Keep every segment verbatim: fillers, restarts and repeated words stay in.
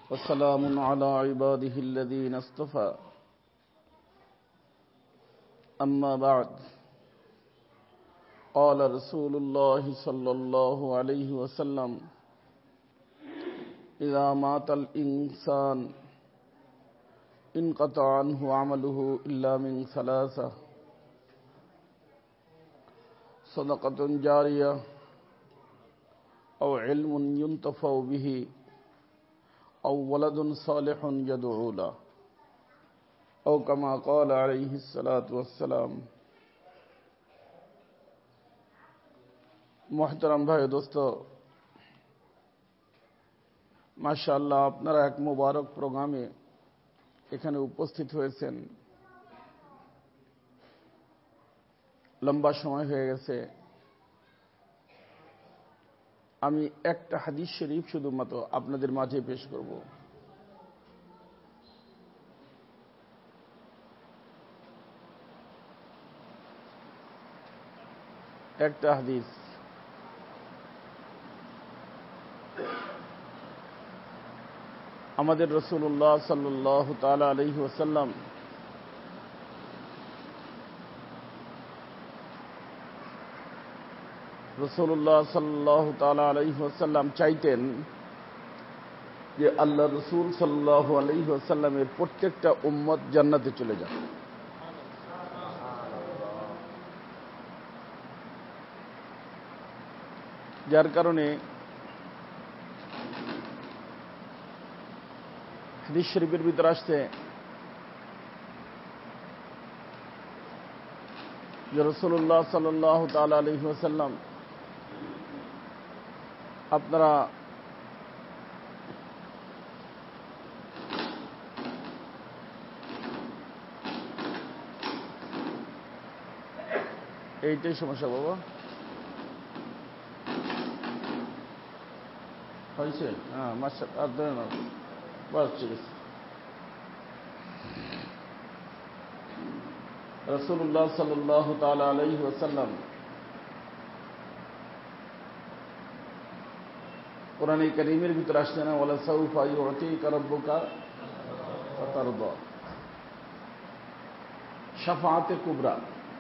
وسلام على عباده الذين اصطفى أما بعد قال رسول الله صلى الله عليه وسلم إذا مات الإنسان انقطع عنه عمله إلا من ثلاثة صدقة جارية أو علم ينتفع به أو ولد صالح يدعو له أو كما قال عليه الصلاة والسلام। محترم ভাই দোস্ত, মাশাআল্লাহ আপনারা এক মুবারক প্রোগ্রামে এখানে উপস্থিত হয়েছেন। লম্বা সময় হয়ে গেছে। আমি একটা হাদিস শরীফ শুধুমাত্র আপনাদের মাঝে পেশ করব। একটা হাদিস আমাদের রাসূলুল্লাহ সাল্লাল্লাহু তাআলা আলাইহি ওয়াসাল্লাম রাসূলুল্লাহ সাল্লাল্লাহু তাআলা আলাইহি ওয়াসাল্লাম চাইতেন যে আল্লাহ রাসূল সাল্লাল্লাহু আলাইহি ওয়াসাল্লামের প্রত্যেকটা উম্মত জান্নাতে চলে যাক। যার কারণে হাদিস শরীফের ভিতরে আসছে যে রাসূলুল্লাহ সাল্লাল্লাহু তাআলা আলাইহি ওয়াসাল্লাম আপনারা এইটাই সমস্যা বাবা হয়েছে। হ্যাঁ মাস্টার আর ধরে না বাস ঠিক আছে। রাসূলুল্লাহ সাল্লাল্লাহু তাআলা আলাইহি ওয়াসাল্লাম কোরআনে কারীমের ভিতরে আসছে না, ওয়ালা সাউফা ইউতিকা রাব্বুকা ফাতারদা। শাফাআতে কুবরা,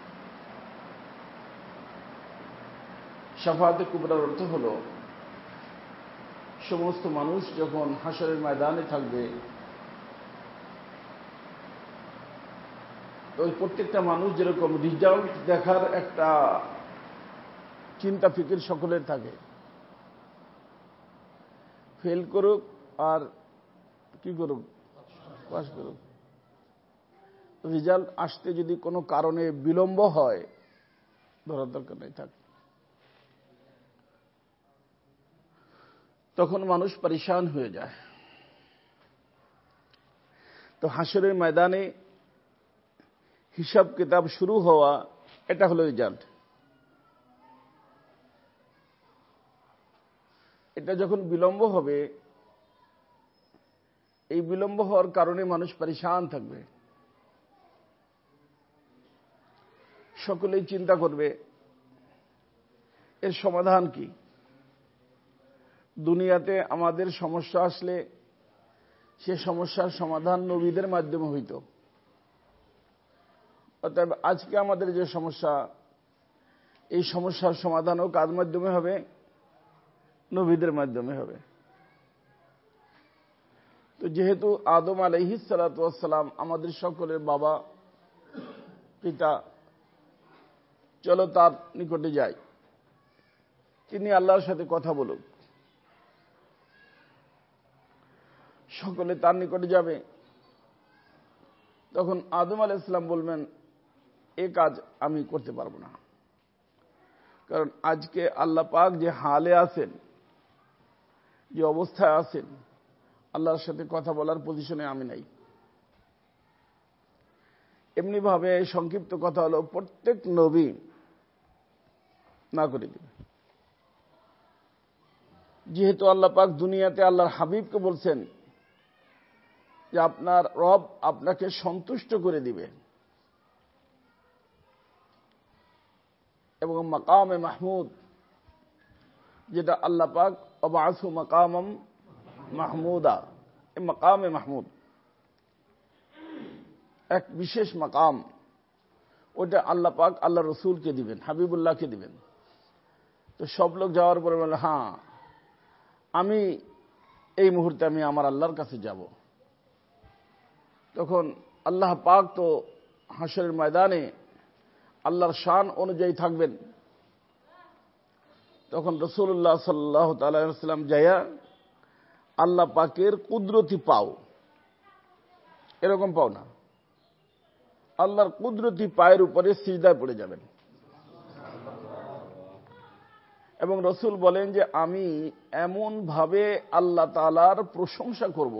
শাফাআতে কুবরার অর্থ হলো সমস্ত মানুষ যখন হাশরের ময়দানে থাকবে, ওই প্রত্যেকটা মানুষ যেরকম রিজাল্ট দেখার একটা চিন্তা ফিকির সকলের থাকে, ফেল করুক আর কি করুক পাস করুক, রেজাল্ট আসতে যদি কোনো কারণে বিলম্ব হয় ধরার দরকার নেই থাকে, তখন মানুষ পরেশান হয়ে যায়। তো হাশরের ময়দানে হিসাব কিতাব শুরু হওয়া, এটা হলো রেজাল্ট। এটা যখন বিলম্ব হবে, এই বিলম্ব হওয়ার কারণে মানুষ পরেশান থাকবে। সকলেই চিন্তা করবে এর সমাধান কি। দুনিয়াতে আমাদের সমস্যা আসলে সে সমস্যার সমাধান নবীদের মাধ্যমে হইত। অতএব আজকে আমাদের যে সমস্যা, এই সমস্যার সমাধানও কার মাধ্যমে হবে? নবীদের মাধ্যমে হবে। তো যেহেতু আদম আলাইহিস সালাতু ওয়াস সালাম আমাদের সকলের বাবা পিতা, চলো তার নিকটে যাই, তিনি আল্লাহর সাথে কথা বলুক। সকলে তার নিকটে যাবে, তখন আদম আলাইহিস সালাম বলবেন এ কাজ আমি করতে পারবো না, কারণ আজকে আল্লাহ পাক যে হালে আছেন, যে অবস্থায় আছেন, আল্লাহর সাথে কথা বলার পজিশনে আমি নাই। এমনি ভাবে সংক্ষিপ্ত কথা হলো, প্রত্যেক নবী না করে দিবে। যেহেতু আল্লাহ পাক দুনিয়াতে আল্লাহর হাবিবকে বলছেন যে আপনার রব আপনাকে সন্তুষ্ট করে দিবে, এবং মাকামে মাহমুদ, যেটা আল্লাহ পাক অবাসু মাকামাম মাহমুদা, এ মাকামে মাহমুদ, এক বিশেষ মাকাম। ওটা আল্লাহ পাক আল্লাহ রসুলকে দিবেন, হাবিবুল্লাহকে দিবেন। তো সব লোক যাওয়ার পরে বলে, হ্যাঁ আমি এই মুহূর্তে আমি আমার আল্লাহর কাছে যাব। তখন আল্লাহ পাক তো হাসরের ময়দানে আল্লাহর শান অনুযায়ী থাকবেন। তখন রাসূলুল্লাহ সাল্লাল্লাহু তাআলা আলাইহি ওয়াসাল্লাম যায়া আল্লাহ পাকের কুদরতি পাও, এরকম পাও না, আল্লাহর কুদরতি পায়ের উপরে সিজদায় পড়ে যাবেন। এবং রসুল বলেন যে আমি এমন ভাবে আল্লাহ তাআলার প্রশংসা করব,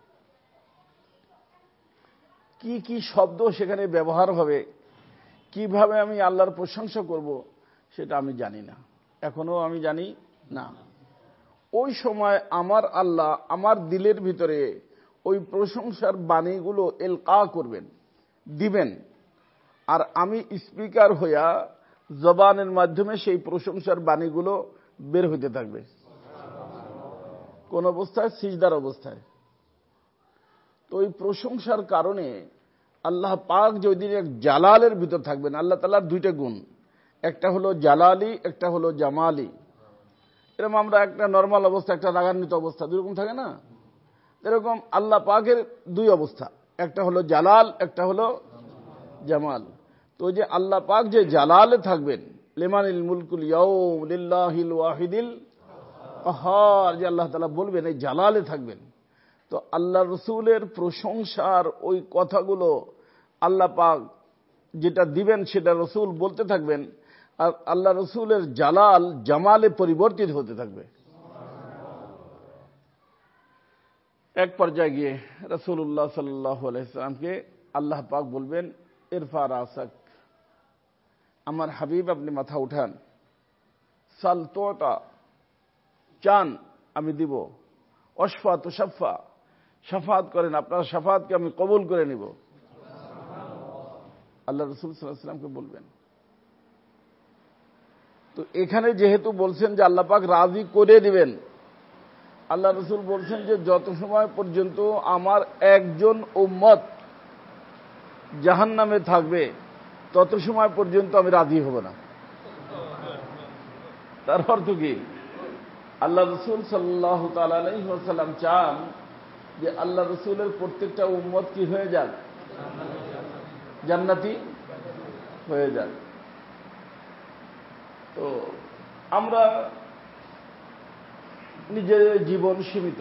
কি কি শব্দ সেখানে ব্যবহার হবে, কিভাবে আমি আল্লাহর প্রশংসা করব সেটা আমি জানি না, এখনো আমি জানি না। ওই সময় আমার আল্লাহ আমার দিলের ভিতরে ওই প্রশংসার বাণীগুলো এলকা করবেন, দিবেন, আর আমি স্পিকার হইয়া জবানের মাধ্যমে সেই প্রশংসার বাণীগুলো বের হইতে থাকবে। কোন অবস্থায়? সিজদার অবস্থায়। তো ওই প্রশংসার কারণে আল্লাহ পাক যে ওই দিন এক জালালের ভিতর থাকবেন। আল্লাহ তাআলার দুইটা গুণ, একটা হলো জালালি, একটা হলো জামালি। এরকম আমরা একটা নর্মাল অবস্থা, একটা রাগান্বিত অবস্থা, দুই রকম থাকে না? এরকম আল্লাহ পাকের দুই অবস্থা, একটা হলো জালাল, একটা হলো জামাল। তো যে আল্লাহ পাক যে জালালে থাকবেন, লিমানিল মুলকুল ইয়াউম লিল্লাহিল ওয়াহিদিল কাহ্হার, যে আল্লাহ তাআলা বলবেন এই জালালে থাকবেন। তো আল্লাহ রসুলের প্রশংসার ওই কথাগুলো আল্লাহ পাক যেটা দিবেন সেটা রসুল বলতে থাকবেন, আর আল্লাহ রসুলের জালাল জামালে পরিবর্তিত হতে থাকবে। এক পর্যায়ে গিয়ে রাসূলুল্লাহ সাল্লাল্লাহু আলাইহি ওয়াসাল্লামকে আল্লাহ পাক বলবেন, ইরফা রাসাক, আমার হাবিব আপনি মাথা উঠান, সাল তোতা, চান আমি দিব, অশফা তুশাফা, শাফাত করেন, আপনার শাফাতকে আমি কবুল করে নিব। আল্লাহ রাসূল সাল্লাল্লাহু আলাইহি ওয়াসাল্লামকে বলবেন। তো এখানে যেহেতু বলছেন যে আল্লাহ পাক রাজি করে দিবেন, আল্লাহ রাসূল বলছেন যে যত সময় পর্যন্ত আমার একজন উম্মত জাহান্নামে থাকবে তত সময় পর্যন্ত আমি রাজি হব না। তার অর্থ কি? আল্লাহ রাসূল সাল্লাল্লাহু তাআলা আলাইহি ওয়াসাল্লাম চান যে আল্লাহ রাসূলের প্রত্যেকটা উম্মত কি হয়ে যাক? জান্নাতি হয়ে যাক। তো আমরা নিজের জীবন সীমিত,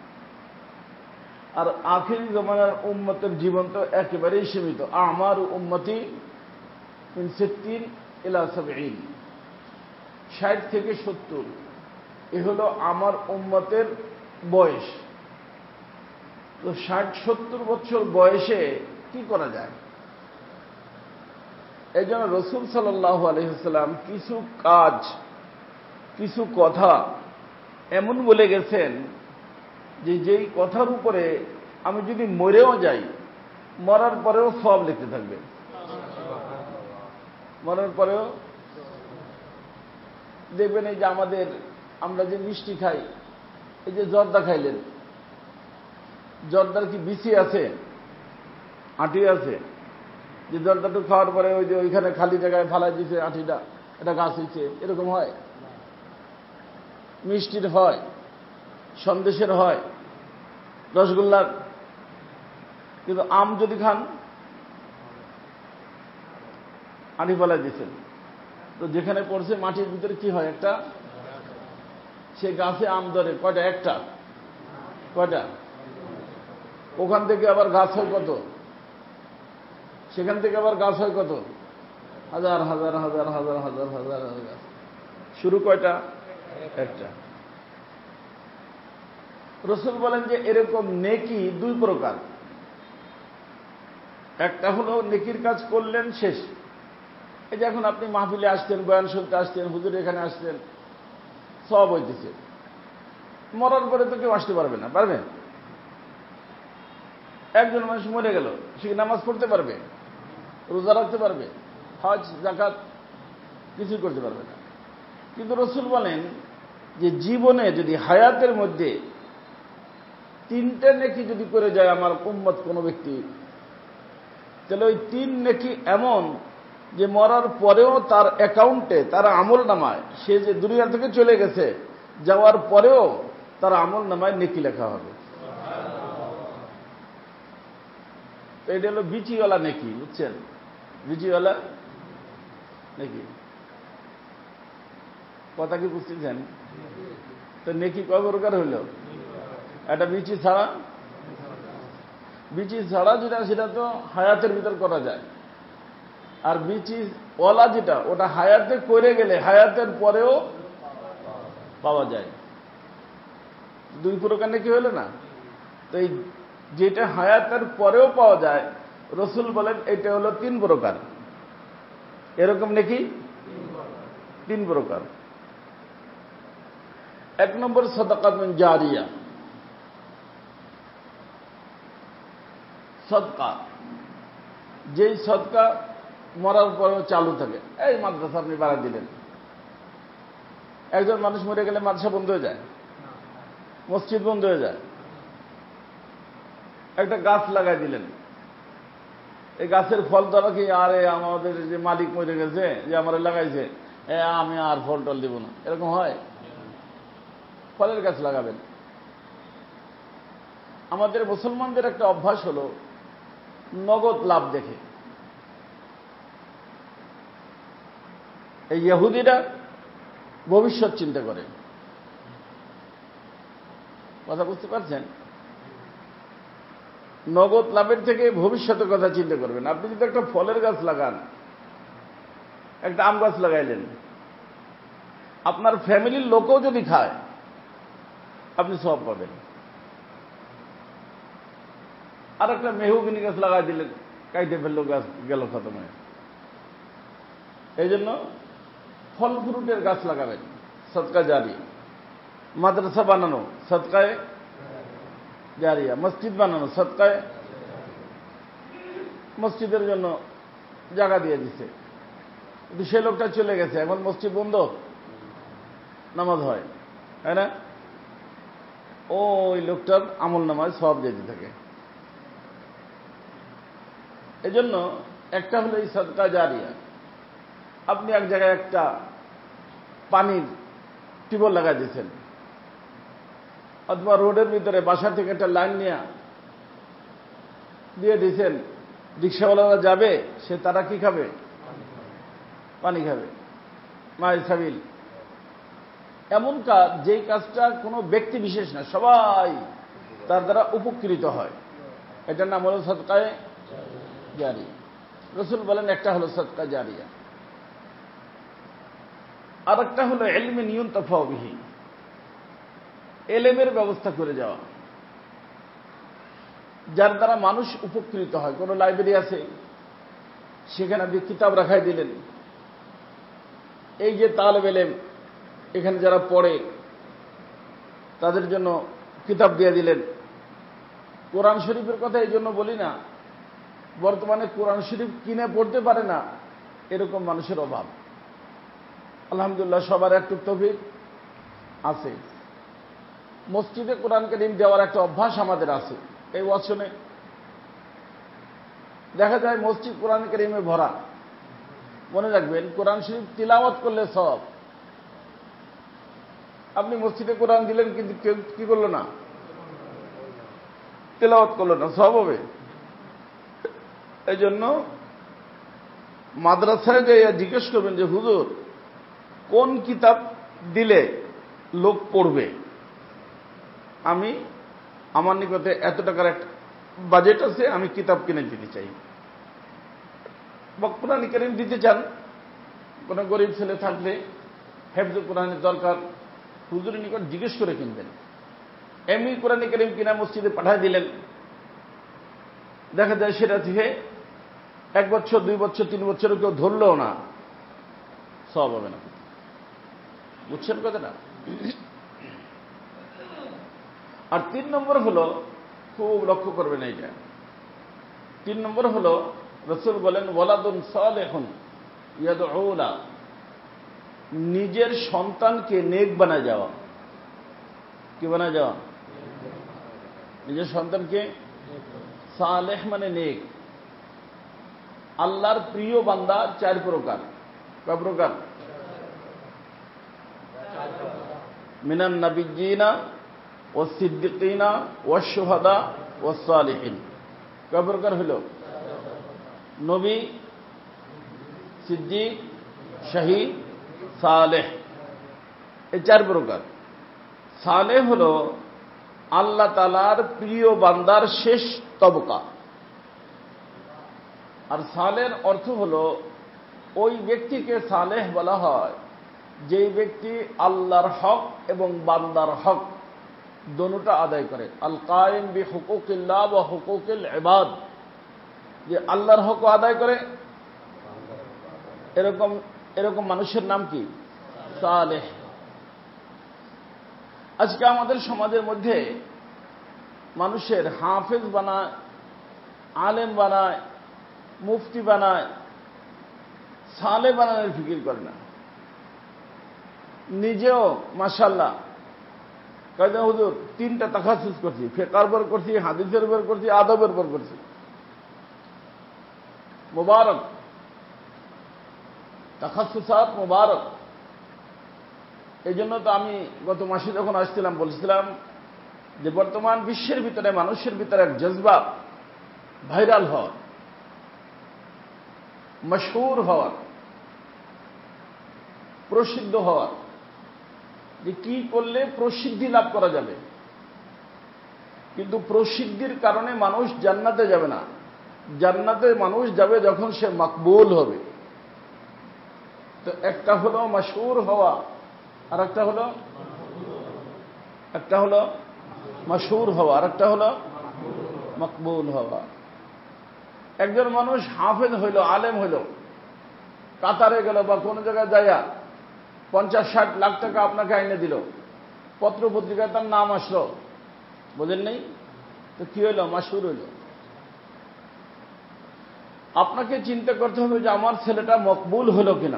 আর আখিরি জমানার উম্মতের জীবন তো একেবারেই সীমিত। আমার উম্মতি মিন সিত্তিন ইলা সাবঈন, ষাট থেকে সত্তর, এ হলো আমার উম্মতের বয়স। তো ষাট সত্তর বছর বয়সে কি করা যায়? এই জন্য রাসূল সাল্লাল্লাহু আলাইহি ওয়াসাল্লাম কিছু কাজ, কিছু কথা এমন বলে গেছেন যে যেই কথার উপরে আমি যদি মরেও যাই, মরার পরেও সওয়াব লিখতে থাকবে। মরার পরেও দেখবেন এই যে আমাদের আমরা যে মিষ্টি খাই, এই যে জর্দা খাইলেন, জর্দার কি বিচি আছে? আঁটি আছে? যে জর্দাটু খাওয়ার পরে ওই যে ওইখানে খালি জায়গায় ফালাই দিছে আঁটিটা, এটা গাছ হয়েছে, এরকম হয়? মিষ্টির হয়, সন্দেশের হয়, রসগোল্লার। কিন্তু আম যদি খান, আঁটি ফালাই দিচ্ছেন, তো যেখানে পড়ছে মাটির ভিতরে কি হয়? একটা, সে গাছে আম ধরে কয়টা? একটা। কয়টা? ওখান থেকে আবার গাছ হয় কত? সেখান থেকে আবার গাছ হয় কত? হাজার হাজার হাজার হাজার হাজার হাজার হাজার গাছ। শুরু কয়টা? একটা। রাসূল বলেন যে এরকম নেকি দুই প্রকার। একটা হলো নেকির কাজ করলেন, শেষ। এই যে এখন আপনি মাহফিলে আসছেন, বয়ান শুনতে আসছেন, হুজুর এখানে আসছেন, সওয়াব হইতেছে। মরার পরে তো কেউ আসতে পারবে না, পারবে? একজন মানুষ মরে গেল, সে নামাজ পড়তে পারবে? রোজা রাখতে পারবে? হজ যাকাত কিছুই করতে পারবে না। কিন্তু রাসূল বলেন যে জীবনে যদি হায়াতের মধ্যে তিনটে নেকি যদি করে যায় আমার উম্মত কোনো ব্যক্তি, তাহলে ওই তিন নেকি এমন যে মরার পরেও তার অ্যাকাউন্টে, তার আমল নামায়, সে যে দুনিয়া থেকে চলে গেছে, যাওয়ার পরেও তার আমল নামায় নেকি লেখা হবে। এটা হলো বিচিওয়ালা নেকি, বুঝছেন? বিচিওয়ালা নেকি, কথা কি বুঝতেছেন? তো নেকি কয় প্রকার হইল? একটা বিচি ছাড়া, বিচি ছাড়া যেটা সেটা তো হায়াতের ভিতর করা যায়, আর বিচি ওয়ালা যেটা, ওটা হায়াতে করে গেলে হায়াতের পরেও পাওয়া যায়। দুই প্রকার নেকি হইল না? তো এই যেটা হায়াতের পরেও পাওয়া যায়, রসুল বলেন এটা হলো তিন প্রকার। এরকম নেকি তিন প্রকার। এক নম্বর সাদাকাত জারিয়া, সদকা, যেই সদকা মরার পরেও চালু থাকে। এই মাদ্রাসা আপনি বাড়া দিলেন, একজন মানুষ মরে গেলে মাদ্রাসা বন্ধ হয়ে যায়, মসজিদ বন্ধ হয়ে যায়। একটা গাছ লাগাই দিলেন, এই গাছের ফল দ্বারা কি আরে আমাদের যে মালিক মরে গেছে, যে আমার লাগাইছে, এ আমি আর ফল টল দিব না, এরকম হয়? ফলের গাছ লাগাবেন। আমাদের মুসলমানদের একটা অভ্যাস হলো নগদ লাভ দেখে। এই ইহুদিরা ভবিষ্যৎ চিন্তা করে, কথা বুঝতে পারছেন? নগদ লাভের থেকে ভবিষ্যতের কথা চিন্তা করবেন। আপনি যদি একটা ফলের গাছ লাগান, একটা আম গাছ লাগাইলেন, আপনার ফ্যামিলির লোকও যদি খায় আপনি সওয়াব পাবেন। আর একটা মেহগিনি গাছ লাগাই দিলেন, কাইতে ফেললো, গাছ গেল খতম হয়ে। এই জন্য ফল ফ্রুটের গাছ লাগাবেন, সদকা জারিয়া। মাদ্রাসা বানানো সদকায়ে জারিয়া, মসজিদ বানানো সদকায়ে, মসজিদের জন্য জায়গা দিয়ে দিছে, কিন্তু সে লোকটা চলে গেছে, এখন মসজিদ বন্ধ, নামাজ হয়, তাই না? ওই লোকটার আমল নামায় সওয়াব যেতে থাকে। এজন্য একটা হলো এই সদকা জারিয়া। আপনি এক জায়গায় একটা পানির টিউবওয়েল লাগাই দিয়েছেন, অথবা রোডের ভিতরে বাসা থেকে একটা লাইন নিয়ে দিয়ে দিয়েছেন, রিক্সাওয়ালারা যাবে, সে তারা কি খাবে? পানি খাবে। মায়ের সাবিল, এমন কাজ যেই কাজটা কোনো ব্যক্তি বিশেষ না, সবাই তার দ্বারা উপকৃত হয়, এটার নাম হলো সদকায়ে জারিয়া। রসুল বলেন একটা হলো সদকা জারিয়া। আর একটা হলো ইলমে ইউনতাফা বিহি, এলেমের ব্যবস্থা করে যাওয়া, যার দ্বারা মানুষ উপকৃত হয়। কোনো লাইব্রেরি আছে, সেখানে আপনি কিতাব রাখাই দিলেন, এই যে তালেব ইলম এখানে যারা পড়ে তাদের জন্য কিতাব দিয়ে দিলেন। কোরআন শরীফের কথা এই জন্য বলি না, বর্তমানে কোরআন শরীফ কিনে পড়তে পারে না এরকম মানুষের অভাব। আলহামদুলিল্লাহ সবার একটু তৌফিক আছে। মসজিদে কোরআন কারীম দেওয়ার একটা অভ্যাস আমাদের আছে। এই ওয়াচনে দেখা যায় মসজিদ কোরআন কারীমে ভরা। মনে রাখবেন, কোরআন শরীফ তিলাওয়াত করলে সওয়াব। আপনি মসজিদে কোরআন দিলেন, কিন্তু কেউ কি করলো না? তিলাওয়াত করলো না, সওয়াব হবে। এই জন্য মাদ্রাসায় যে জিজ্ঞেস করবেন যে হুজুর কোন কিতাব দিলে লোক পড়বে, আমি আমার নিকটে এত টাকার একটা বাজেট আছে, আমি কিতাব কিনে দিতে চাই। বা কোরআন কারীম দিতে চান, কোন গরিব ছেলে থাকলে হেফজ কোরআনের দরকার, হুজুরের নিকট জিজ্ঞেস করে কিনবেন। এমনি কোরআন কারীম কিনা মসজিদে পাঠায় দিলেন, দেখা যায় সেটা থেকে এক বছর, দুই বছর, তিন বছরও কেউ ধরলেও না, সওয়াব হবে না। বুঝছেন কথাটা? আর তিন নম্বর হলো, খুব লক্ষ্য করবেন এইটা, তিন নম্বর হলো রাসূল বলেন ওয়ালাদুন সালিহুন ইয়াদউ লা, নিজের সন্তানকে নেক বানায় যাওয়া। কি বানায় যাওয়া? নিজের সন্তানকে সালেহ মানে নেক। আল্লাহর প্রিয় বান্দা চার প্রকার। কয় প্রকার? মিনান নাবিয়্যিনা ওয়াস সিদ্দিকিনা ওয়াস শুহাদা ওয়াস সালিহিন। কয় প্রকার হইল? নবী, সিদ্দিক, শহীদ, সালেহ, এই চার প্রকার। সালেহ হল আল্লাহ তাআলার প্রিয় বান্দার শেষ তবকা। আর সালের অর্থ হল ওই ব্যক্তিকে সালেহ বলা হয় যেই ব্যক্তি আল্লাহর হক এবং বান্দার হক দোনোটা আদায় করে। আল কায়েম বি হুকুকিল্লাহ ওয়া হুকুকিল ইবাদ, যে আল্লাহর হকও আদায় করে, এরকম এরকম মানুষের নাম কি? সালেহ। আজকে আমাদের সমাজের মধ্যে মানুষের হাফেজ বানায়, আলেম বানায়, মুফতি বানায়, সালেহ বানানোর ফিকির করে না। নিজেও মাশাআল্লাহ কায়দা হুজুর তিনটা তাখাসুস করছি, ফিকহের উপর করছি, হাদিসের উপর করছি, আদবের উপর করছি। মুবারক, তাখাসুসাত মুবারক। এই জন্য তো আমি গত মাসে যখন আসছিলাম বলছিলাম যে বর্তমান বিশ্বের ভিতরে মানুষের ভিতরে এক জজবা ভাইরাল হওয়ার, মশহুর হওয়ার, প্রসিদ্ধ হওয়ার, যে কি করলে প্রসিদ্ধি লাভ করা যাবে। কিন্তু প্রসিদ্ধির কারণে মানুষ জান্নাতে যাবে না। জান্নাতে মানুষ যাবে যখন সে মকবুল হবে। তো একটা হলো মশহুর হওয়া, আর একটা হলো একটা হলো মশহুর হওয়া, আর একটা হলো মকবুল হওয়া। একজন মানুষ হাফেজ হইল, আলেম হইল, কাতারে গেল বা কোন জায়গায় যাইয়া পঞ্চাশ ষাট লাখ টাকা আপনাকে আইনে দিল, পত্র পত্রিকায় তার নাম আসলো, বোঝেন নেই? তো কি হইল? মশহুর হইল। আপনাকে চিন্তা করতে হবে যে আমার ছেলেটা মকবুল হলো কিনা।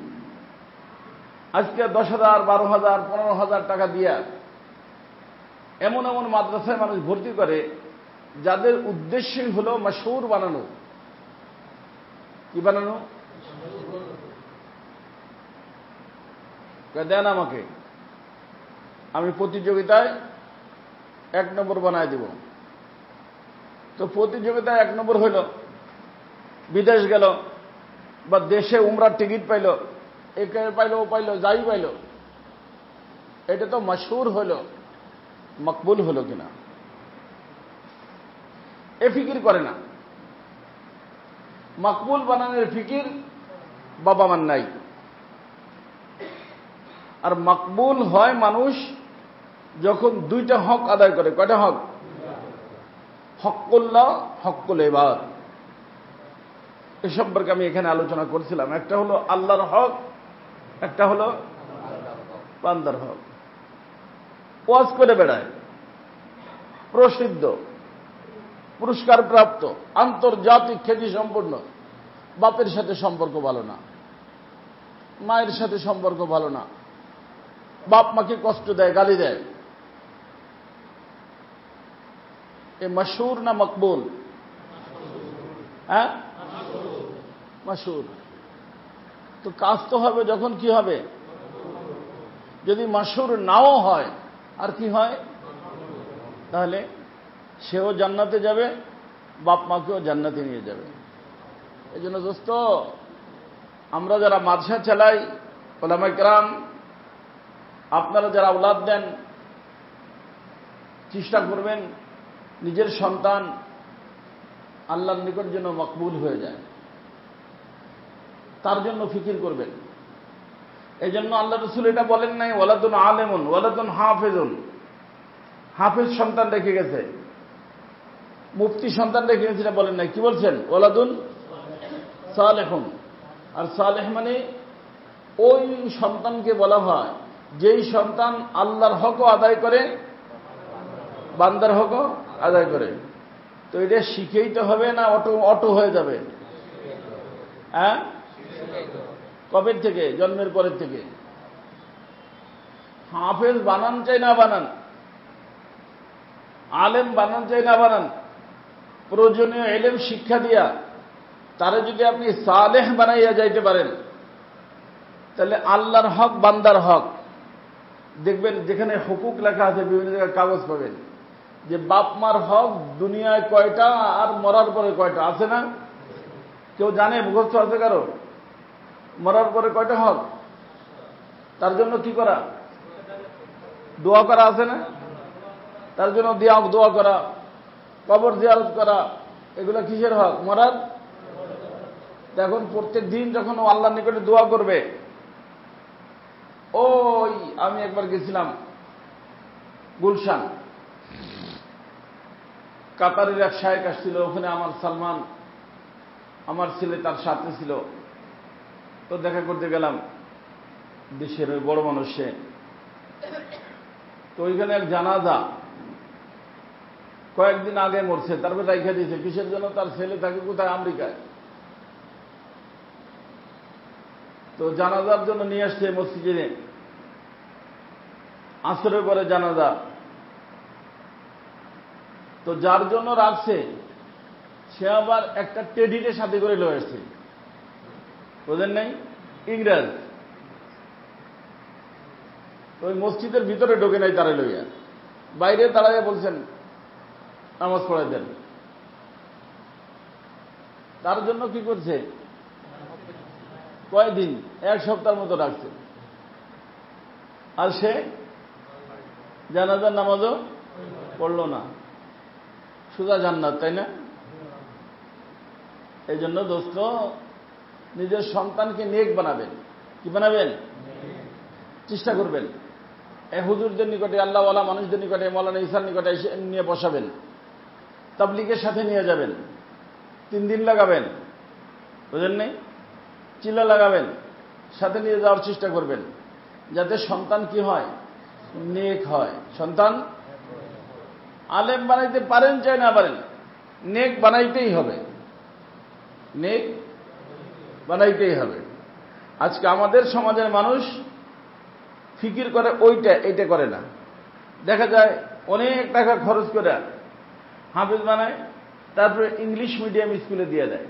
আজকে দশ হাজার বারো হাজার পনেরো হাজার টাকা দিয়া এমন এমন মাদ্রাসায় মানুষ ভর্তি করে যাদের উদ্দেশ্যই হলো মশহুর বানানো। কি বানানো? দেন আমাকে, আমি প্রতিযোগিতায় এক নম্বর বানায় দিব। তো প্রতিযোগিতায় এক নম্বর হইল, বিদেশ গেল বা দেশে উমরার টিকিট পাইল, একে পাইল ও পাইল, যাই পাইল, এটা তো মশহুর হইল, মকবুল হলো কিনা এ ফিকির করে না। মকবুল বানানোর ফিকির বাবা মান নাই। আর মকবুল হয় মানুষ যখন দুইটা হক আদায় করে। কয়টা হক? হক্কুল্লাহ, হক্কুল ইবাদ। এ সম্পর্কে আমি এখানে আলোচনা করছিলাম। একটা হলো আল্লাহর হক, একটা হলো বান্দার হক। ওয়াজ করে বেড়ায়, প্রসিদ্ধ, পুরস্কার প্রাপ্ত, আন্তর্জাতিক খ্যাতি সম্পন্ন, বাপের সাথে সম্পর্ক ভালো না, মায়ের সাথে সম্পর্ক ভালো না, বাপ মাকে কষ্ট দেয়, গালি দেয়। এ মশহুর না মকবুল? হ্যাঁ, মশহুর। তো কাজ তো হবে যখন কি হবে? যদি মশহুর নাও হয় আর কি হয়? তাহলে সেও জান্নাতে যাবে, বাপ মাকেও জান্নাতে নিয়ে যাবে। এই জন্য দোস্ত, আমরা যারা মাদ্রাসা চালাই, ওলামায়ে কেরাম, আপনারা যারা আওলাদ দেন, চেষ্টা করবেন নিজের সন্তান আল্লাহর নিকট যেন মকবুল হয়ে যায়, তার জন্য ফিকির করবেন। এই জন্য আল্লাহ রাসূল এটা বলেন নাই ওয়ালাদুন আলেমুন ওয়ালাদুন হাফেজুন। হাফেজ সন্তান রেখে গেছে, মুফতি সন্তান রেখে গেছে, এটা বলেন নাই। কি বলছেন? ওয়ালাদুন সালেহুন। আর সালেহ মানে ওই সন্তানকে বলা হয় যেই সন্তান আল্লাহর হকও আদায় করে, বান্দার হকও আদায় করে। তো এটা শিখেই তো হবে না অটো অটো হয়ে যাবে? হ্যাঁ, কবে থেকে? জন্মের পরের থেকে। হাফেজ বানান চাই না বানান, আলেম বানান চাই না বানান, প্রয়োজনীয় এলেম শিক্ষা দিয়া তারা যদি আপনি সালেহ বানাইয়া যাইতে পারেন, তাহলে আল্লাহর হক বান্দার হক। দেখবেন যেখানে হুকুক লেখা আছে বিভিন্ন জায়গায় কাগজ পাবেন যে বাপ মার হক দুনিয়ায় কয়টা আর মরার পরে কয়টা আছে না? কেউ জানে? মুখস্থ আছে কারো? মরার পরে কয়টা হক? তার জন্য কি করা? দোয়া করা আছে না? তার জন্য দিয়া দোয়া করা, কবর জিয়ারত করা, এগুলো কিসের হক? মরার। এখন প্রত্যেক দিন যখন ও আল্লাহর নিকটে দোয়া করবে, ওই আমি একবার গেছিলাম গুলশান, কাতারের এক শায়েখ আসছিল, ওখানে আমার সালমান আমার ছেলে তার সাথে ছিল, তো দেখা করতে গেলাম, দেশের ওই বড় মানুষ সে। তো ওইখানে এক জানাজা কয়েকদিন আগে মরছে, তারপরে রাইখা দিয়েছে। কিসের জন্য? তার ছেলে থাকে কোথায়? আমেরিকায়। তো জানাজার জন্য নিয়ে আসছে মসজিদে, আসরের পরে জানাজা। তো যার জন্য রাখছে সে আবার একটা টেডিটে সাথে করে লয়ে আসছে, বোঝেন নাই? ইংরেজ। ওই মসজিদের ভিতরে ঢোকে নাই তারা লইয়া, বাইরে দাঁড়াইয়া বলছেন নামাজ পড়াই দেন। তার জন্য কি করছে? কয়দিন? এক সপ্তাহের মতো রাখছে। আর সে জানাজার নামাজও পড়ল না, সুজা জান্নাত, তাই না? এই জন্য দোস্ত, নিজের সন্তানকে নেক বানাবেন। কি বানাবেন? চেষ্টা করবেন। এই হুজুরদের নিকটে, আল্লাহওয়ালা মানুষদের নিকটে, মৌলানা ইসার নিকটে নিয়ে বসাবেন, তাবলীগের সাথে নিয়ে যাবেন, তিন দিন লাগাবেন, বুঝলেন নেই? চিল্লা লাগাবেন, সাথে নিয়ে যাওয়ার চেষ্টা করবেন, যাতে সন্তান কি হয়? নেক হয়। সন্তান আলেম বানাইতে পারেন চাই না পারেন, নেক বানাইতেই হবে, নেক বানাইতেই হবে। আজকে আমাদের সমাজের মানুষ ফিকির করে ওইটা, এইটা করে না। দেখা যায় অনেক টাকা খরচ করে হাফেজ বানায়, তারপরে ইংলিশ মিডিয়াম স্কুলে দিয়ে দেয়,